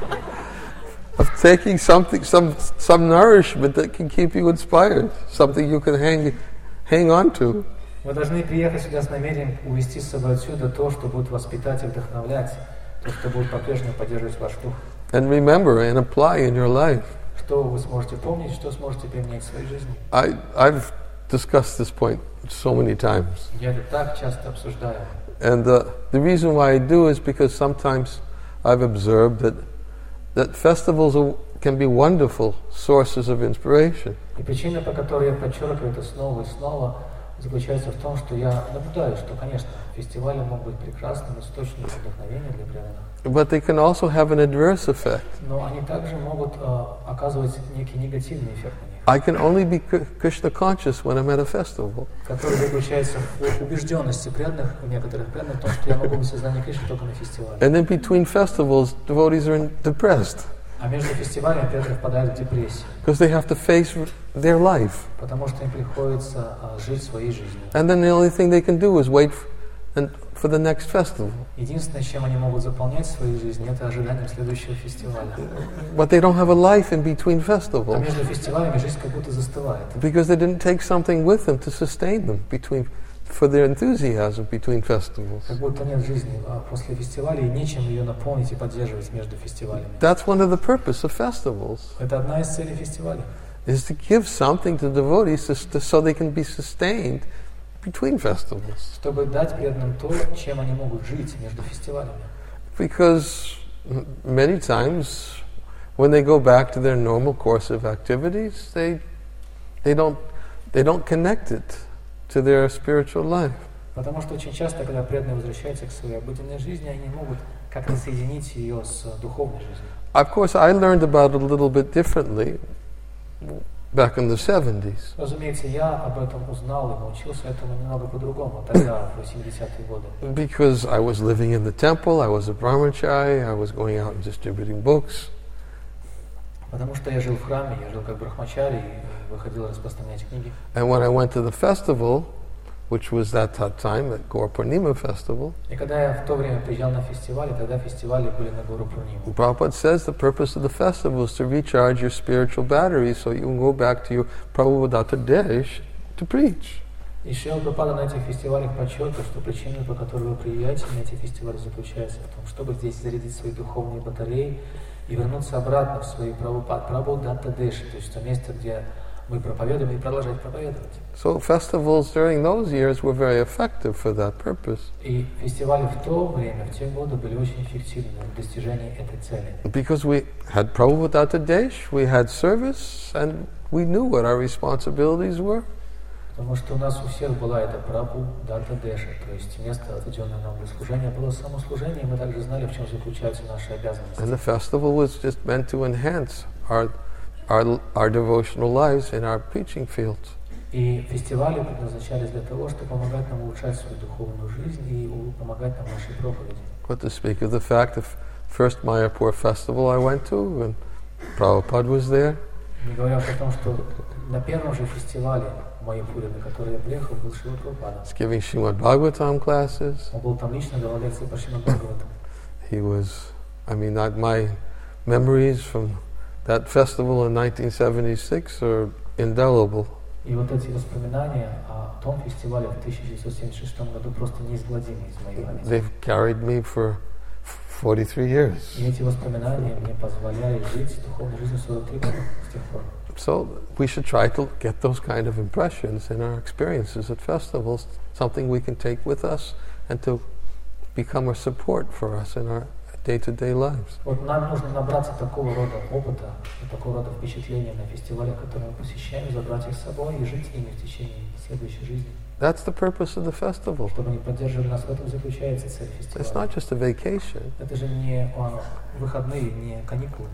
of taking something, some nourishment that can keep you inspired, something you can hang on to. Вы должны приехать сюда с намерением увезти с собой отсюда то, что будет воспитать и вдохновлять, то, что будет по-прежнему поддерживать ваш дух. And remember and apply in your life. Что вы сможете помнить, что сможете применять в своей жизни. I've discussed this point so many times. Я это так часто обсуждаю. And the reason why I do is because sometimes I've observed that festivals can be wonderful sources of inspiration. И причина, по которой я подчеркиваю это снова и снова, заключается в том, что я наблюдаю, что, конечно, фестивали могут быть прекрасным источником вдохновения для преданных. But they can also have an adverse effect. Но они также могут оказывать некий негативный эффект на них. I can only be Krishna conscious when I'm at a festival. Который заключается в убежденности преданных, у некоторых преданных, в том, что я могу быть в сознании Кришны только на фестивале. And then between festivals, devotees are depressed. А между фестивалями преданные впадают в депрессию. Because they have to face their life. Потому что им приходится жить своей жизнью. And then the only thing they can do is wait for the next festival. Единственное, чем они могут заполнять свою жизнь, это ожиданием следующего фестиваля. But they don't have a life in between А festivals. между фестивалями жизнь как будто застывает. Because they didn't take something with them to sustain them for their enthusiasm between festivals. Как будто нет жизни после фестиваля, и нечем ее наполнить и поддерживать между фестивалями. That's one of the purpose of festivals. Это одна из целей фестиваля. Is to give something to devotees so they can be sustained between festivals. Чтобы дать преданным то, чем они могут жить между фестивалями. Because many times when they go back to their normal course of activities, they don't connect it to their spiritual life. Потому что очень часто, когда преданные возвращаются к своей обыденной жизни, они не могут как-то соединить ее с духовной жизнью. Of course, I learned about it a little bit differently back in the 70s. Разумеется, я об этом узнал и научился этому немного по-другому тогда, в 80-е годы. Because I was living in the temple, I was a brahmachari, I was going out and distributing books. Потому что я жил в храме, я жил как брахмачари и выходил распространять книги. And when I went to the festival, which was at that time, at Gaur Purnima festival, И когда я в то время приезжал на фестивали, тогда фестивали были на Гуру Пурниму. Prabhupada says the purpose of the festival is to recharge your spiritual batteries so you can go back to your Prabhupada Desh to preach. И Шрила Прабхупада на этих фестивалях подчеркивает, что причина, по которой вы приезжаете на эти фестивали, заключается в том, чтобы здесь зарядить свои духовные батареи и вернуться обратно в свои Прабхупада Деши, то есть то место, где мы проповедуем и продолжать проповедовать. So festivals during those years were very effective for that purpose. И фестивали в то время, в те годы были очень эффективны в достижении этой цели. Because we had Prabhu Datta Desh, we had service, and we knew what our responsibilities were. Потому что у нас у всех была эта Прабху Датта Деша, то есть место, отведенное нам для служения, было само служение, и мы также знали, в чем заключаются наши обязанности. And the festival was just meant to enhance our devotional lives in our preaching fields. И фестивали предназначались для того, чтобы помогать нам улучшать свою духовную жизнь и помогать нам в нашей проповеди. What to speak of the fact of first Mayapur festival I went to, and Prabhupada was there. Не говоря уж о том, что на первом же фестивале в Майяпуре, на который я приехал, был Шрила Прабхупада. He's giving Srimad Bhagavatam classes. Он был там лично, давал лекции по Шримад Бхагаватам. He was, my memories from that festival in 1976 are indelible. И вот эти воспоминания о том фестивале в 1976 году просто неизгладимы из моей памяти. They've carried me for 43 years. И эти воспоминания мне позволяли жить духовной жизнью 43 года с тех пор. So we should try to get those kind of impressions in our experiences at festivals, something we can take with us and to become a support for us in our day-to-day lives. Вот нам нужно набраться такого рода опыта, такого рода впечатления на фестивале, которые мы посещаем, забрать их с собой и жить ими в течение следующей жизни. That's the purpose of the festival. Чтобы они поддерживали нас, в этом заключается цель фестиваля. It's not just a vacation. Это же не выходные, не каникулы.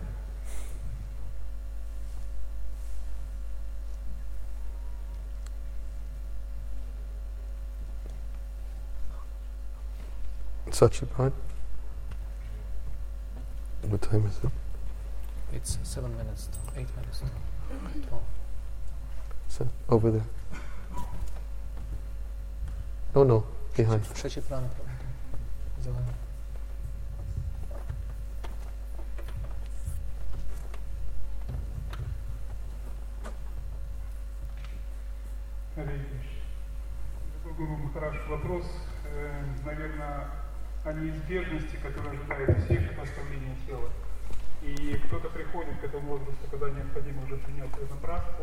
Sachipad? What time is it? It's 7 minutes to 8 minutes to 12. So, over there. No, behind. Шачипрана, зеленый. Гуру Махарадж, вопрос, наверное, о неизбежности, которая ожидает всех оставления тела. И кто-то приходит к этому возрасту, когда необходимо уже принять ванапрастху.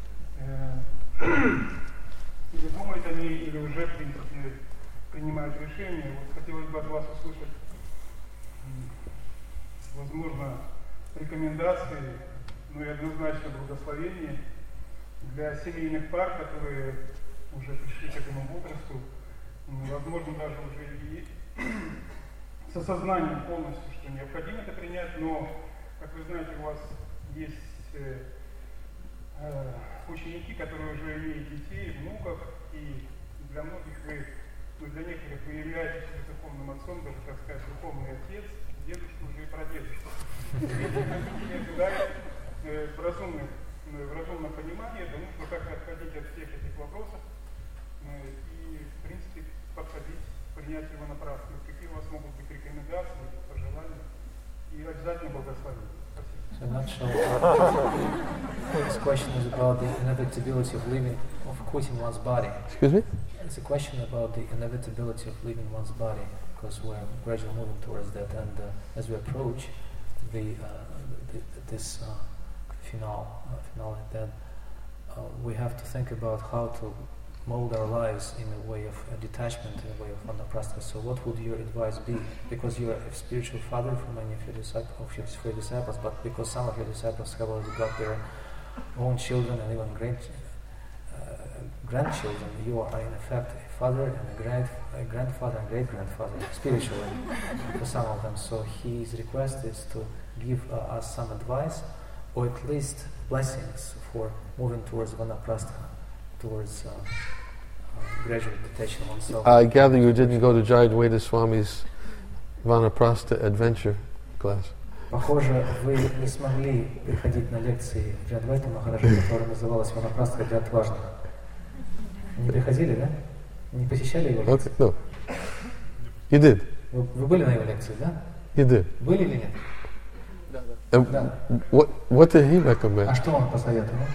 Или думают они, или уже, в принципе, принимают решение. Вот хотелось бы от вас услышать, возможно, рекомендации, но и однозначно благословение для семейных пар, которые уже пришли к этому возрасту, возможно, даже уже и с осознанием полностью, что необходимо это принять, но, как вы знаете, у вас есть ученики, которые уже имеют детей, внуков, и для многих для некоторых вы являетесь духовным отцом, даже, так сказать, духовный отец, дедушка уже и прадедушка. Родители ожидают в разумном понимании, да нужно как-то отходить от всех этих вопросов и, в принципе, подходить к принятию ванапрастхи. Какие у вас могут быть рекомендации, пожелания и обязательно благословения. So I'm not sure. This question is about the inevitability of living, of quitting one's body. Excuse me? It's a question about the inevitability of leaving one's body, because we're gradually moving towards that, and as we approach this finale, then we have to think about how to mold our lives in a way of detachment, in a way of vanaprastha. So what would your advice be? Because you are a spiritual father for many of your disciples, but because some of your disciples have already got their own children and even grandchildren, you are in effect a father and a grandfather and great-grandfather, spiritually, for some of them. So his request is to give us some advice, or at least blessings for moving towards vanaprastha, towards gradual detaching oneself. I gather you didn't go to Jayadvaita Swami's Vanaprastha adventure class. Похоже, вы не смогли приходить на лекции Джайадвайта Махараджа, которая называлась «Ванапрастха для отважных». Не приходили, да? Не посещали его лекции? Okay, no. You did. Вы были на его лекции, да? You did. Были или нет? Да. What did he recommend? А что он посоветовал?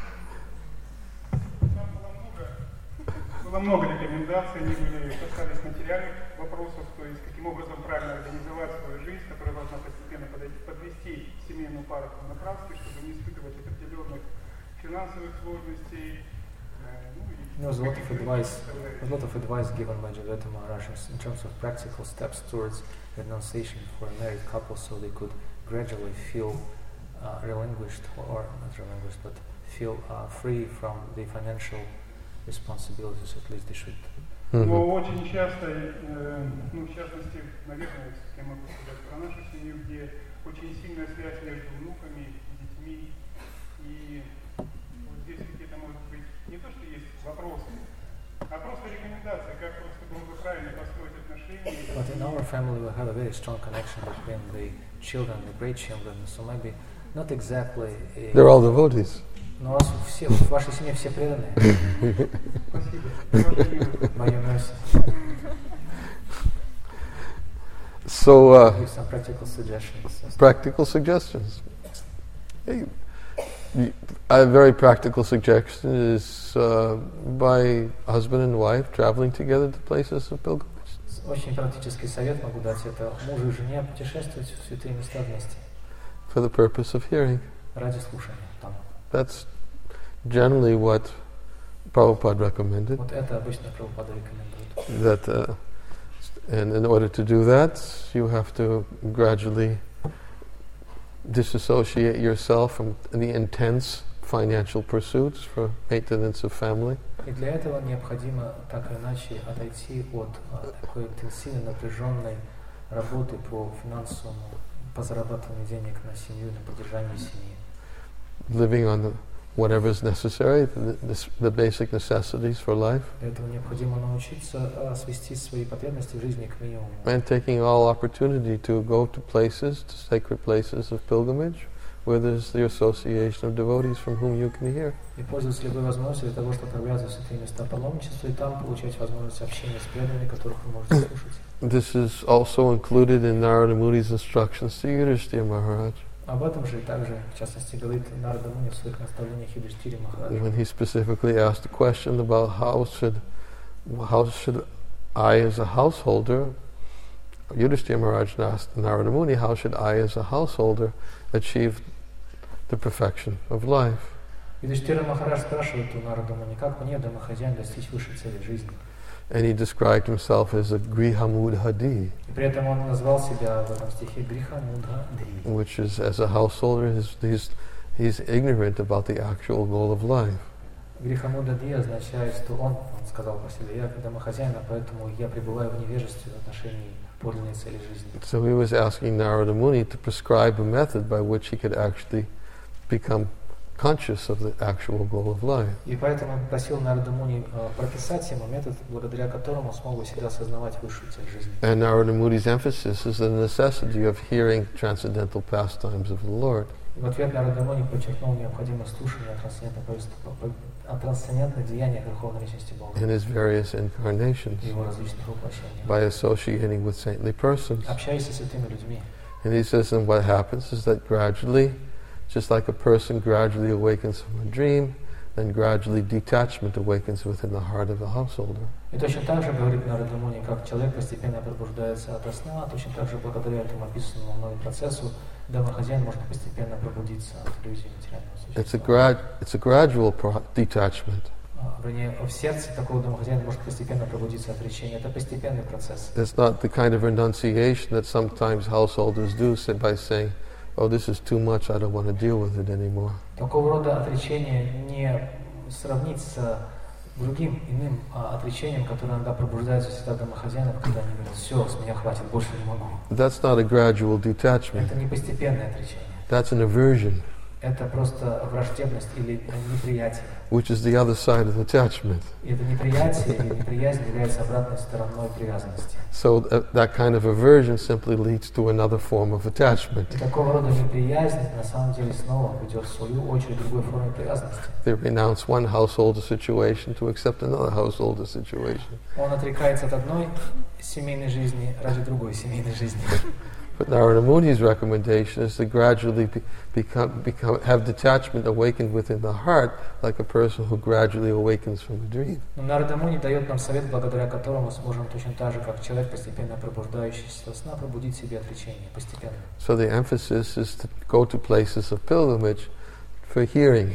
Было много рекомендаций, они касались материальных вопросов, то есть каким образом правильно организовать свою жизнь, которая должна постепенно подвести семейную пару к ванапрастхе, чтобы не испытывать определенных финансовых сложностей. There's a lot of advice given by Jayadvaita Maharaj in terms of practical steps towards renunciation for a married couple, so they could gradually feel relinquished, or not relinquished, but feel free from the financial responsibilities. At least they should. Но очень часто, в частности, наверное, я могу сказать про нашу семью, где очень сильная связь между внуками и детьми, и вот здесь какие-то, может быть, не то, что есть вопросы, а просто рекомендации, как просто было бы правильно построить отношения. But in our family we have a very strong connection between the children, the great children, so maybe not exactly... They're all devotees. Но у вас все, в вашей семье все преданные. By your mercy. So, give some practical suggestions. Practical suggestions. A very practical suggestion is by husband and wife traveling together to places of pilgrimage. Очень практический совет могу дать, это мужу и жене путешествовать в святые места вместе. For the purpose of hearing. Ради слушания там. That's generally what Prabhupada recommended. Вот это обычно Прабхупада рекомендует. That, and in order to do that, you have to gradually disassociate yourself from the intense financial pursuits for maintenance of family. И для этого необходимо так или иначе отойти от такой интенсивной, напряженной работы по финансовому, по зарабатыванию денег на семью, на поддержание семьи. Living on whatever is necessary, the basic necessities for life. Для этого необходимо научиться свести свои потребности в жизни к минимуму. And taking all opportunity to go to places, to sacred places of pilgrimage, where there's the association of devotees from whom you can hear. И пользоваться любой возможностью для того, чтобы отправляться в святые места паломничества и там получать возможность общения с преданными, которых вы можете слушать. This is also included in Narada Muni's instructions to Yudhishthira Maharaj. Об этом же и также, в частности, говорит Нарада Муни в своих наставлениях Юдхиштире Махараджу. When he specifically asked the question about how should I as a householder, Yudhishthira Maharaj asked Narada Muni, how should I as a householder achieve the perfection of life? Юдхиштира Махарадж спрашивает у Нарада Муни, как мне, домохозяин, достичь высшей цели жизни? And he described himself as a grihamudhadi, И при этом он назвал себя в этом стихе Грихамудхади, which is, as a householder, he's ignorant about the actual goal of life. Грихамудхади означает, что он сказал по себе, я домохозяин, поэтому я пребываю в невежестве в отношении подлинной цели жизни. So he was asking Narada Muni to prescribe a method by which he could actually become conscious of the actual goal of life. И поэтому он просил Нарада Муни прописать ему метод, благодаря которому смог бы всегда осознавать высшую цель жизни. And Narada Muni's emphasis is the necessity of hearing transcendental pastimes of the Lord. И в ответ Нарада Муни подчеркнул необходимость слушания о трансцендентных деяниях Верховной Личности Бога. In his various incarnations, Его различных воплощениях. by associating with saintly persons. Общаясь со святыми людьми. And he says, and what happens is that gradually, just like a person gradually awakens from a dream, then gradually detachment awakens within the heart of the householder. И точно так же говорит Нарада Муни, как человек постепенно пробуждается ото сна, точно так же благодаря этому описанному мной процессу домохозяин может постепенно пробудиться от иллюзии материального существа. It's a gradual detachment. Вернее, в сердце такого домохозяина может постепенно пробудиться отречение. Это постепенный процесс. It's not the kind of renunciation that sometimes householders do by saying, oh, this is too much, I don't want to deal with it anymore. Такого рода отречение не сравнить с другим иным отречением, которое иногда пробуждается всегда домохозяинов, когда они говорят, все, с меня хватит, больше не могу. That's not a gradual detachment. Это не постепенное отречение. That's an aversion. Это просто враждебность или неприятие. Which is the other side of attachment. И это неприятие или неприязнь является обратной стороной привязанности. So that kind of aversion simply leads to another form of attachment. И такого рода неприязнь на самом деле снова ведет в свою очередь другой форме привязанности. They renounce one householder situation to accept another householder situation. Он отрекается от одной семейной жизни ради другой семейной жизни. But Narada Muni's recommendation is to gradually have detachment awakened within the heart, like a person who gradually awakens from a dream. Но Нарада Муни дает нам совет, благодаря которому мы сможем точно так же, как человек, постепенно пробуждающийся во сна, пробудить себе отречение постепенно. So the emphasis is to go to places of pilgrimage for hearing.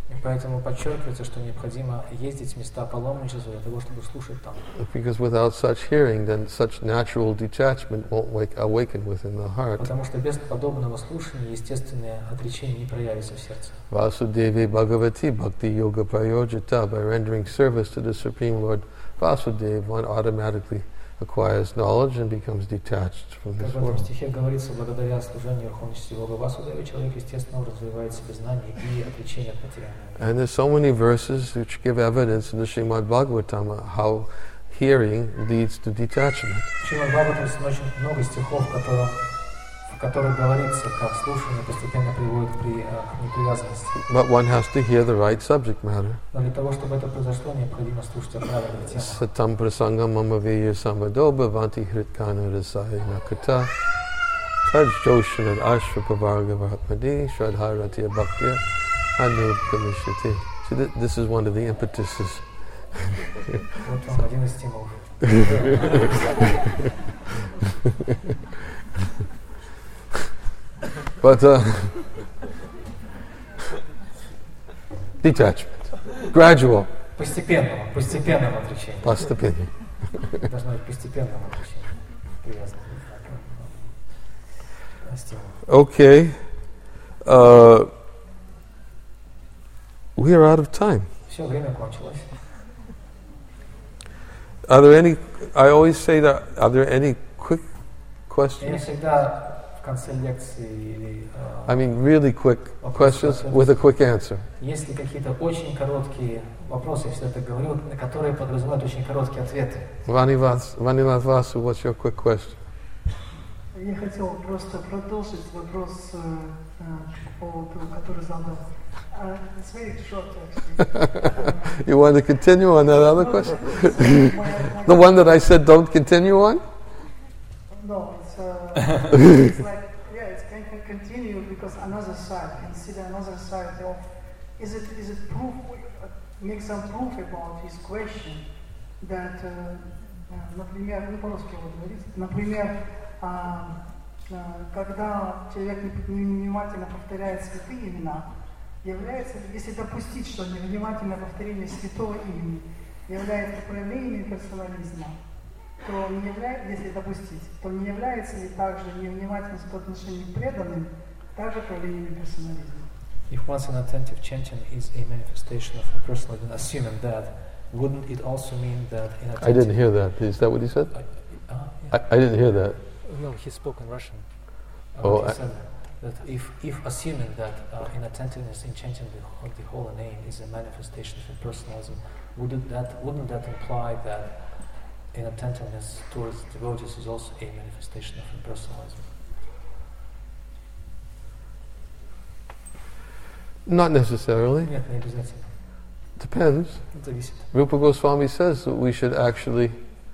И поэтому подчеркивается, что необходимо ездить в места паломничества для того, чтобы слушать там. Because without such hearing, then such natural detachment won't awaken within the heart. Потому что без подобного слушания естественное отречение не проявится в сердце. Vasudeve Bhagavati Bhakti Yoga Prayojita. By rendering service to the Supreme Lord Vasudeva, one automatically acquires knowledge and becomes detached from Как this в этом world. стихе говорится, благодаря служению Верховности Бога Васудева, человек естественно развивает в себе знания и отречение от материального. And there's so many verses which give evidence in the Srimad Bhagavatam how hearing leads to detachment. В Шримад Бхагаватам очень много стихов, в которых говорится, как слушание постепенно приводит к непривязанности. But one has to hear the right subject matter. Но для того, чтобы это произошло, необходимо слушать о правильных темах. Satam prasangam mama veya samado bhavanti hritkana rasaya nakata taj joshanat ashra pavargavatmadi shradharatiya bhaktya anupkamishati. See, this is one of the impetuses. Вот вам один из стимулов. But detachment, gradual, Постепенного отречения. pastapini. Должно быть постепенного отречения. Привязанного к стимулу. Okay, we are out of time. Все, время кончилось. Are there any? I always say that. Are there any quick Я questions? всегда в конце лекции или I mean, really quick questions with a quick answer. есть ли какие-то очень короткие вопросы, я всегда так говорю, на которые подразумевают очень короткие ответы. Vaninath Vasu, what's your quick question? Я хотел просто продолжить вопрос по поводу, который задал. It's very short, actually. You want to continue on that other question? The one that I said don't continue on? No, it's like, yeah, it can continue because another side, consider another side of, is it proof, make some proof about his question that, например, ну по-русски его говорить, например, когда человек невнимательно повторяет святые имена, является, если допустить, что невнимательное повторение святого имени является проявлением персонализма, то не является, если допустить, то не является ли также невнимательность по отношению к преданным также проявлением персонализма? If once inattentive chanting is a manifestation of impersonalism, assuming that, wouldn't it also mean that inattentive... I didn't hear that. Is that what he said? Yeah. I didn't hear that. No, he spoke in Russian. Oh, He said that if assuming that inattentiveness in chanting the holy name is a manifestation of impersonalism, wouldn't that imply that inattentiveness towards devotees is also a manifestation of impersonalism? Not necessarily. Нет, не обязательно. Depends. Зависит. Rupa Goswami says that we should actually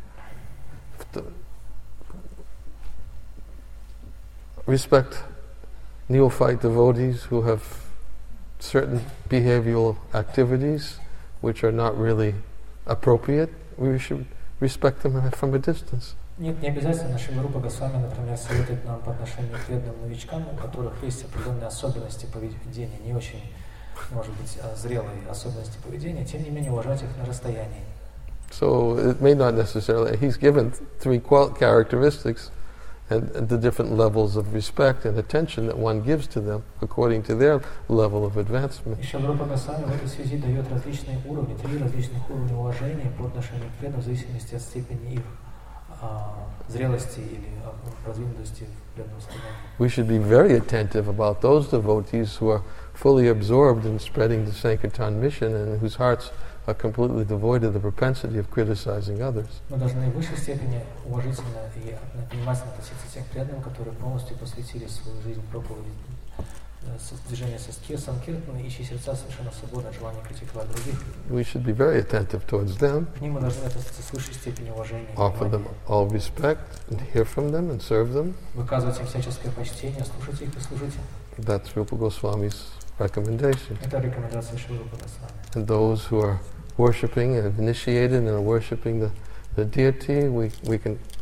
respect neophyte devotees who have certain behavioral activities which are not really appropriate. We should respect them from a distance. Нет, не обязательно. Шрила Рупа Госвами, например, советует нам по отношению к преданным новичкам, у которых есть определенные особенности поведения, не очень, может быть, зрелые особенности поведения, тем не менее уважать их на расстоянии. So it may not necessarily. He's given three characteristics and the different levels of respect and attention that one gives to them according to their level of advancement. И Шрила Рупа Госвами в этой связи дает различные уровни, 3 различных уровня уважения по отношению к преданным в зависимости от степени их зрелости или продвинутости в преданном служении. We should be very attentive about those devotees who are fully absorbed in spreading the Sankirtan mission and whose hearts are completely devoid of the propensity of criticizing others. Мы должны в высшей степени уважительно и внимательно относиться к тем преданным, которые полностью посвятили свою жизнь проповеди движения Санкиртана и чьи сердца совершенно свободны от желания критиковать других. We should be very attentive towards them, К ним мы должны относиться с высшей степенью уважения и offer them внимания, all respect, and hear from them and serve them. выказывать им всяческое почтение, слушать их и служить им. That's Rupa Goswami's recommendation. Это рекомендация Шрилы Рупы Госвами. And those who are worshipping and have initiated and are worshipping the deity, we can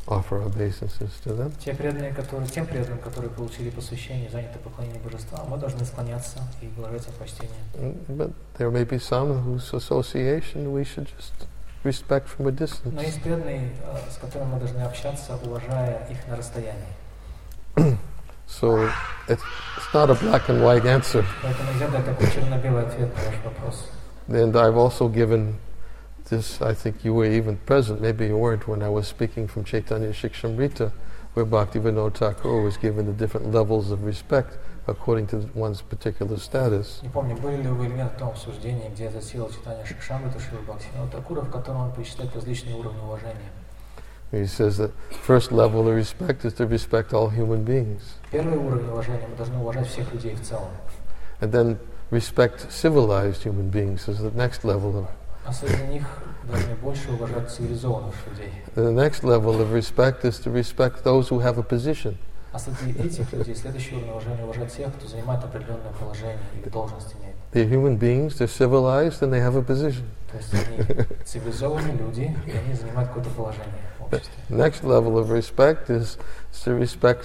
offer our obeisances to them. Тем преданным, которые получили посвящение, заняты поклонением божествам, мы должны склоняться и выражать им почтение. But there may be some whose association we should just respect from a distance. Но есть преданные, с которыми мы должны общаться, уважая их на расстоянии. So it's not a black and white answer. Поэтому нельзя дать такой черно-белый ответ на ваш вопрос. And I've also given this, I think you were even present, maybe you weren't, when I was speaking from Chaitanya Shikshamrita, where Bhaktivinoda Thakur was given the different levels of respect according to one's particular status. Не помню, были ли вы или нет в том обсуждении, где я зацитировал Чайтанья Шикшамриту Шрила Бхактивинода Тхакура, в котором он перечисляет различные уровни уважения. He says that first level of respect is to respect all human beings. Первый уровень уважения, мы должны уважать всех людей в целом. And then respect civilized human beings is the next level of. А среди них должны больше уважать цивилизованных людей. The next level of respect is to respect those who have a position. А среди этих людей следующий уровень уважения уважать тех, кто занимает определенное положение или должность имеет. They're human beings, they're civilized, and they have a position. То есть они цивилизованные люди, и они занимают какое-то положение в обществе. Next level of respect is to respect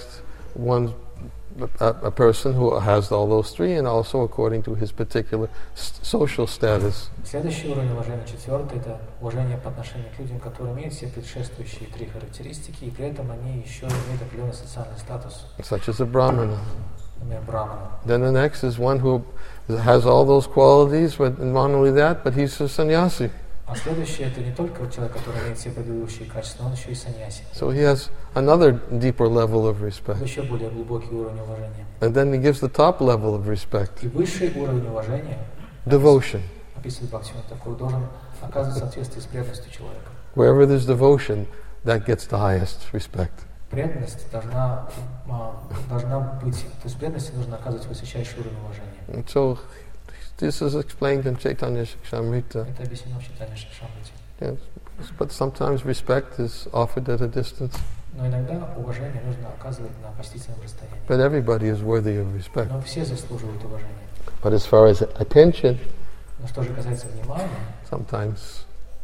a person who has all those three, and also according to his particular social status. Следующий уровень уважения, четвертый, это уважение по отношению к людям, которые имеют все предшествующие три характеристики, и при этом они еще имеют определенный социальный статус. Such as a Brahmana. Например, брамана. Then the next is one who has all those qualities, but not only that, but he's a sannyasi. А следующее это не только человек, который имеет все предыдущие качества, но он еще и саньяси. So he has another deeper level of respect. Еще более глубокий уровень уважения. And then he gives the top level of respect. И высший уровень уважения, Devotion. описывает Бхактивинода Тхакур, должен оказывать соответствие с преданностью человека. Wherever there's devotion, that gets the highest respect. Преданность должна быть, то есть преданности нужно оказывать высочайший уровень уважения. And so this is explained in Chaitanya Shikshamrita. Это объяснено в Чайтанья Шикшамрите. Yes, but sometimes respect is offered at a distance. Но иногда уважение нужно оказывать на почтительном расстоянии. But everybody is worthy of respect. Но все заслуживают уважения. But as far as attention, Но что же касается внимания, sometimes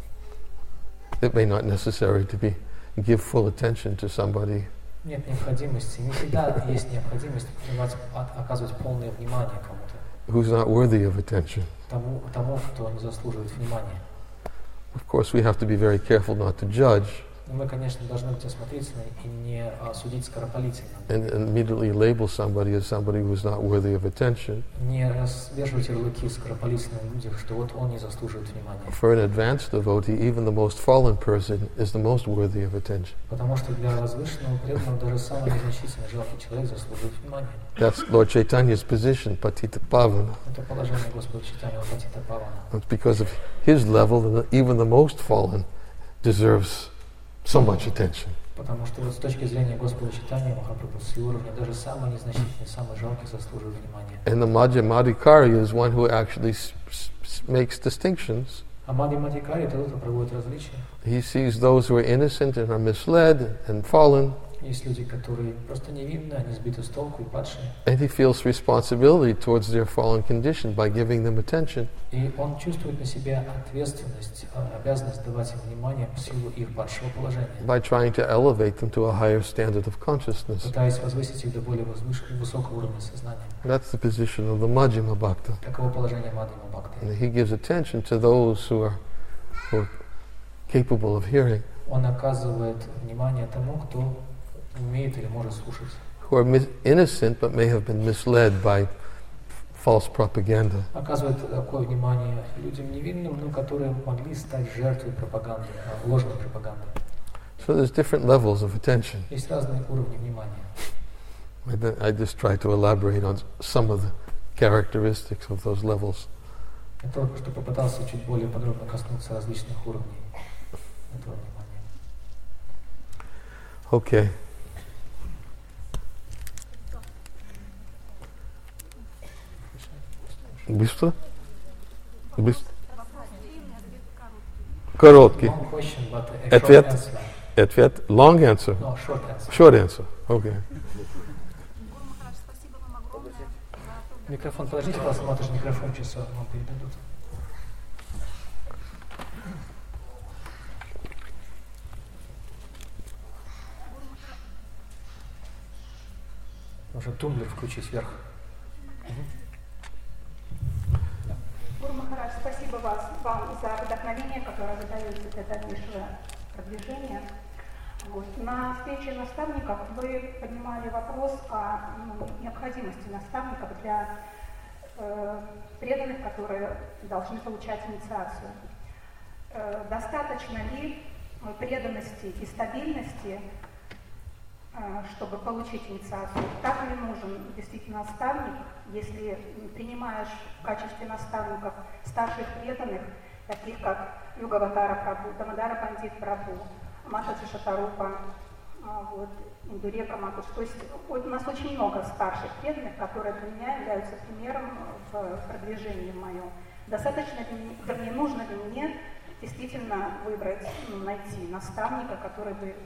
it may not necessary to give full attention to somebody. нет необходимости, не всегда есть необходимость оказывать полное внимание кому-то. Who's not worthy of attention. Тому, кто не заслуживает внимания. Of course, we have to be very careful not to judge Но мы, конечно, должны быть осмотрительны и не судить скоропалительно. and immediately label somebody as somebody who's not worthy of attention. Не развешивать ярлыки скоропалительно на людях, что вот он не заслуживает внимания. For an advanced devotee, even the most fallen person is the most worthy of attention. Потому что для возвышенного преданного даже самый незначительный жалкий человек заслуживает внимания. That's Lord Chaitanya's position, Patita Pavana. Это положение Господа Чайтаньи Патита Павана. It's because of his level that even the most fallen deserves so much attention. Потому что вот с точки зрения Господа Чайтаньи Махапрабху, с его уровня, даже самый незначительный, самый жалкий заслуживает внимания. And the Madhyamadikari is one who actually makes distinctions. А Мадхьямадикари — это тот, кто проводит различия. He sees those who are innocent and are misled and fallen, Есть люди, которые просто невинны, они сбиты с толку и падшие. and he feels responsibility towards their fallen condition by giving them attention. И он чувствует на себе ответственность, обязанность давать им внимание в силу их падшего положения, By trying to elevate them to a higher standard of consciousness. пытаясь возвысить их до более высокого уровня сознания. That's the position of the Majjhima Bhakta. Таково положение Мадхьяма Бхакти. And he gives attention to those who are capable of hearing, Он оказывает внимание тому, кто умеет или может слушать, who are innocent but may have been misled by false propaganda. оказывает такое внимание людям невинным, но которые могли стать жертвой пропаганды, ложной пропаганды. So there's different levels of attention. Есть разные уровни внимания. I just try to elaborate on some of the characteristics of those levels. Я только что попытался чуть более подробно коснуться различных уровней этого внимания. Okay. Быстро? Быстро? Короткий. Long question, but a short Ответ? answer. Ответ. Long answer. No, short answer. Short answer. Okay. Микрофон, подождите, пожалуйста, матушка, микрофон сейчас вам передадут. Нужно тумблер включить вверх. Гуру Махарадж, спасибо вам за вдохновение, которое вы даете для дальнейшего продвижения. Вот. На встрече наставников вы поднимали вопрос о необходимости наставников для преданных, которые должны получать инициацию. Достаточно ли преданности и стабильности, чтобы получить инициацию? Так ли нужен действительно наставник, если принимаешь в качестве наставников старших преданных, таких как Югаватара Прабху, Дамодара Пандит Прабху, Матаджи Шатарупа, Индурека Матадж. То есть у нас очень много старших преданных, которые для меня являются примером в продвижении моем. Достаточно ли, вернее, нужно ли мне действительно выбрать, найти наставника, который бы,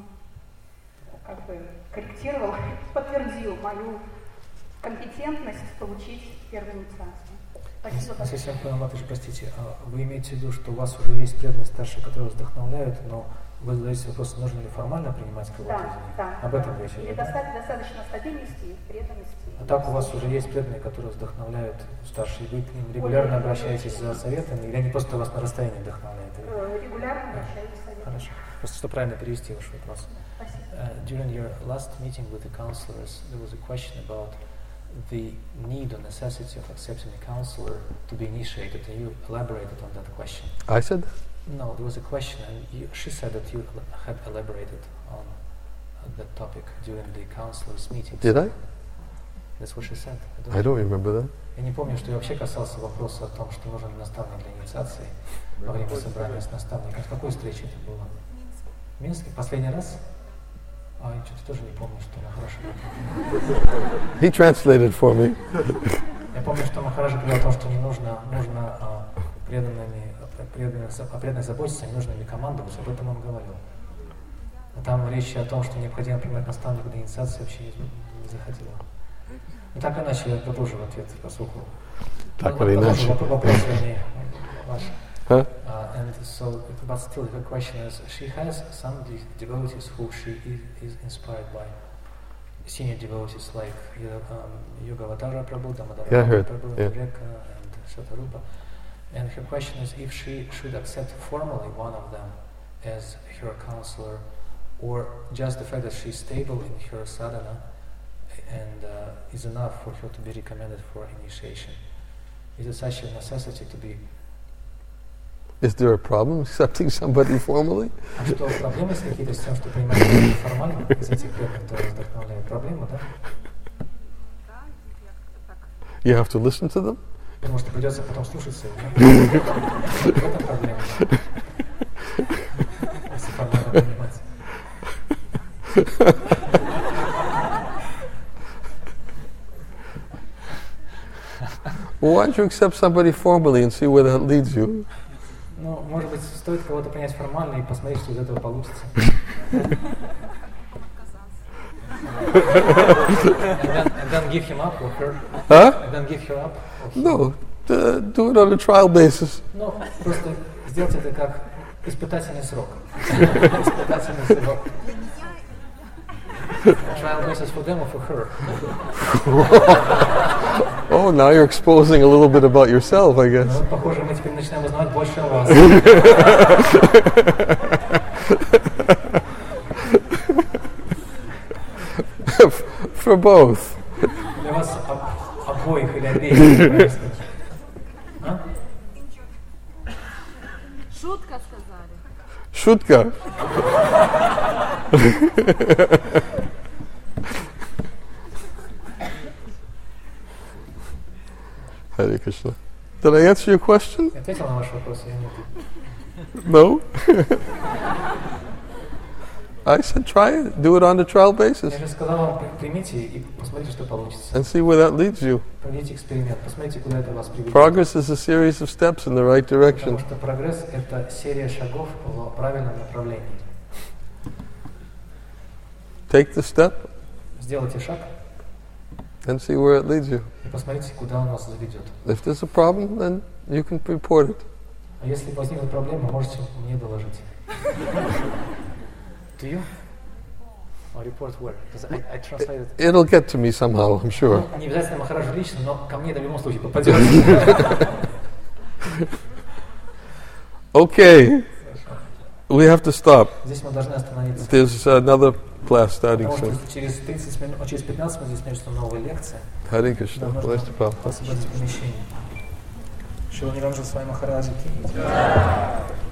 корректировал, подтвердил мою компетентность получить первую инициацию. Спасибо. Если я понял, Матаджи, простите, вы имеете в виду, что у вас уже есть преданные старшие, которые вас вдохновляют, но вы задаете вопрос, нужно ли формально принимать кого-то из них? Да. Об этом речь идет. Или достаточно стабильности и преданности. А так у вас уже есть преданные, которые вдохновляют старшие, вы к ним регулярно обращаетесь за советами, или они просто вас на расстоянии вдохновляют? Регулярно обращаюсь за советами. Хорошо. Просто чтобы правильно перевести ваш вопрос. During your last meeting with the counselors, there was a question about the need or necessity of accepting a counselor to be initiated, and you elaborated on that question. I said that? No, there was a question, and she said that you had elaborated on that topic during the counselors' meeting. Did I? That's what she said. I don't remember that. Я не помню, что я вообще касался вопроса о том, что нужен наставник для инициации во время собрания с наставником. В какой встрече это было? В Минске? Последний раз? А я что-то тоже не помню, что Махарадж. He translated for me. Я помню, что Махарадж говорил о том, что не нужно преданных заботиться, не нужно ими командовать, об этом он говорил. Но там речь о том, что необходимо принимать наставника для инициации, вообще не заходило. Ну так иначе я продолжу ответ по суху. Так или иначе. Вопрос, вернее, ваш. Huh? And so, but still, her question is, she has some devotees who she is inspired by, senior devotees like Yogavatara Prabhu, Damodara Prabhu, Indureka, and Shatarupa. And her question is if she should accept formally one of them as her counselor, or just the fact that she's stable in her sadhana and is enough for her to be recommended for initiation. Is it such a necessity to be? Is there a problem accepting somebody formally? А что, проблемы есть какие-то с тем, что принимать формально из этих преданных, которые вдохновляют? Проблема, да? You have to listen to them? Потому что придется потом слушаться их, да? В этом проблема, да? Если формально принимать. Well, why don't you accept somebody formally and see where that leads you? Ну, может быть, стоит кого-то принять формально и посмотреть, что из этого получится. And then give him up or her. Huh? And then give her up. No, do it on a trial basis. Ну, просто сделать это как испытательный срок. Испытательный срок. Trial basis for them or for her. Oh, now you're exposing a little bit about yourself, I guess. Ну, похоже, мы теперь начинаем узнавать больше о вас. For both. Для вас обоих или обеих. Шутка сказали. Шутка. Hare Krishna. Did I answer your question? Я ответил на ваш вопрос, я нет. No. I said try it. Do it on a trial basis. Я же сказал вам, примите и посмотрите, что получится. And see where that leads you. Проведите эксперимент, посмотрите, куда это вас приведет. Progress is a series of steps in the right direction. Потому что прогресс – это серия шагов в правильном направлении. Take the step Сделайте шаг and see where it leads you. и посмотрите, куда он вас заведет. If there's a problem, then you can report it. А если возникнут проблемы, можете мне доложить. To you? Or report where? Because I translated. It'll get to me somehow, I'm sure. Не обязательно Махараджу лично, но ко мне в любом случае попадет. Okay, we have to stop. Здесь мы должны остановиться. There's another class starting Потому soon. что через 15 минут здесь начнется новая лекция. Hare Krishna. Нам нужно Bless the Prabhupada. освободить помещение. Шила Ниранджан с вами Махараджи.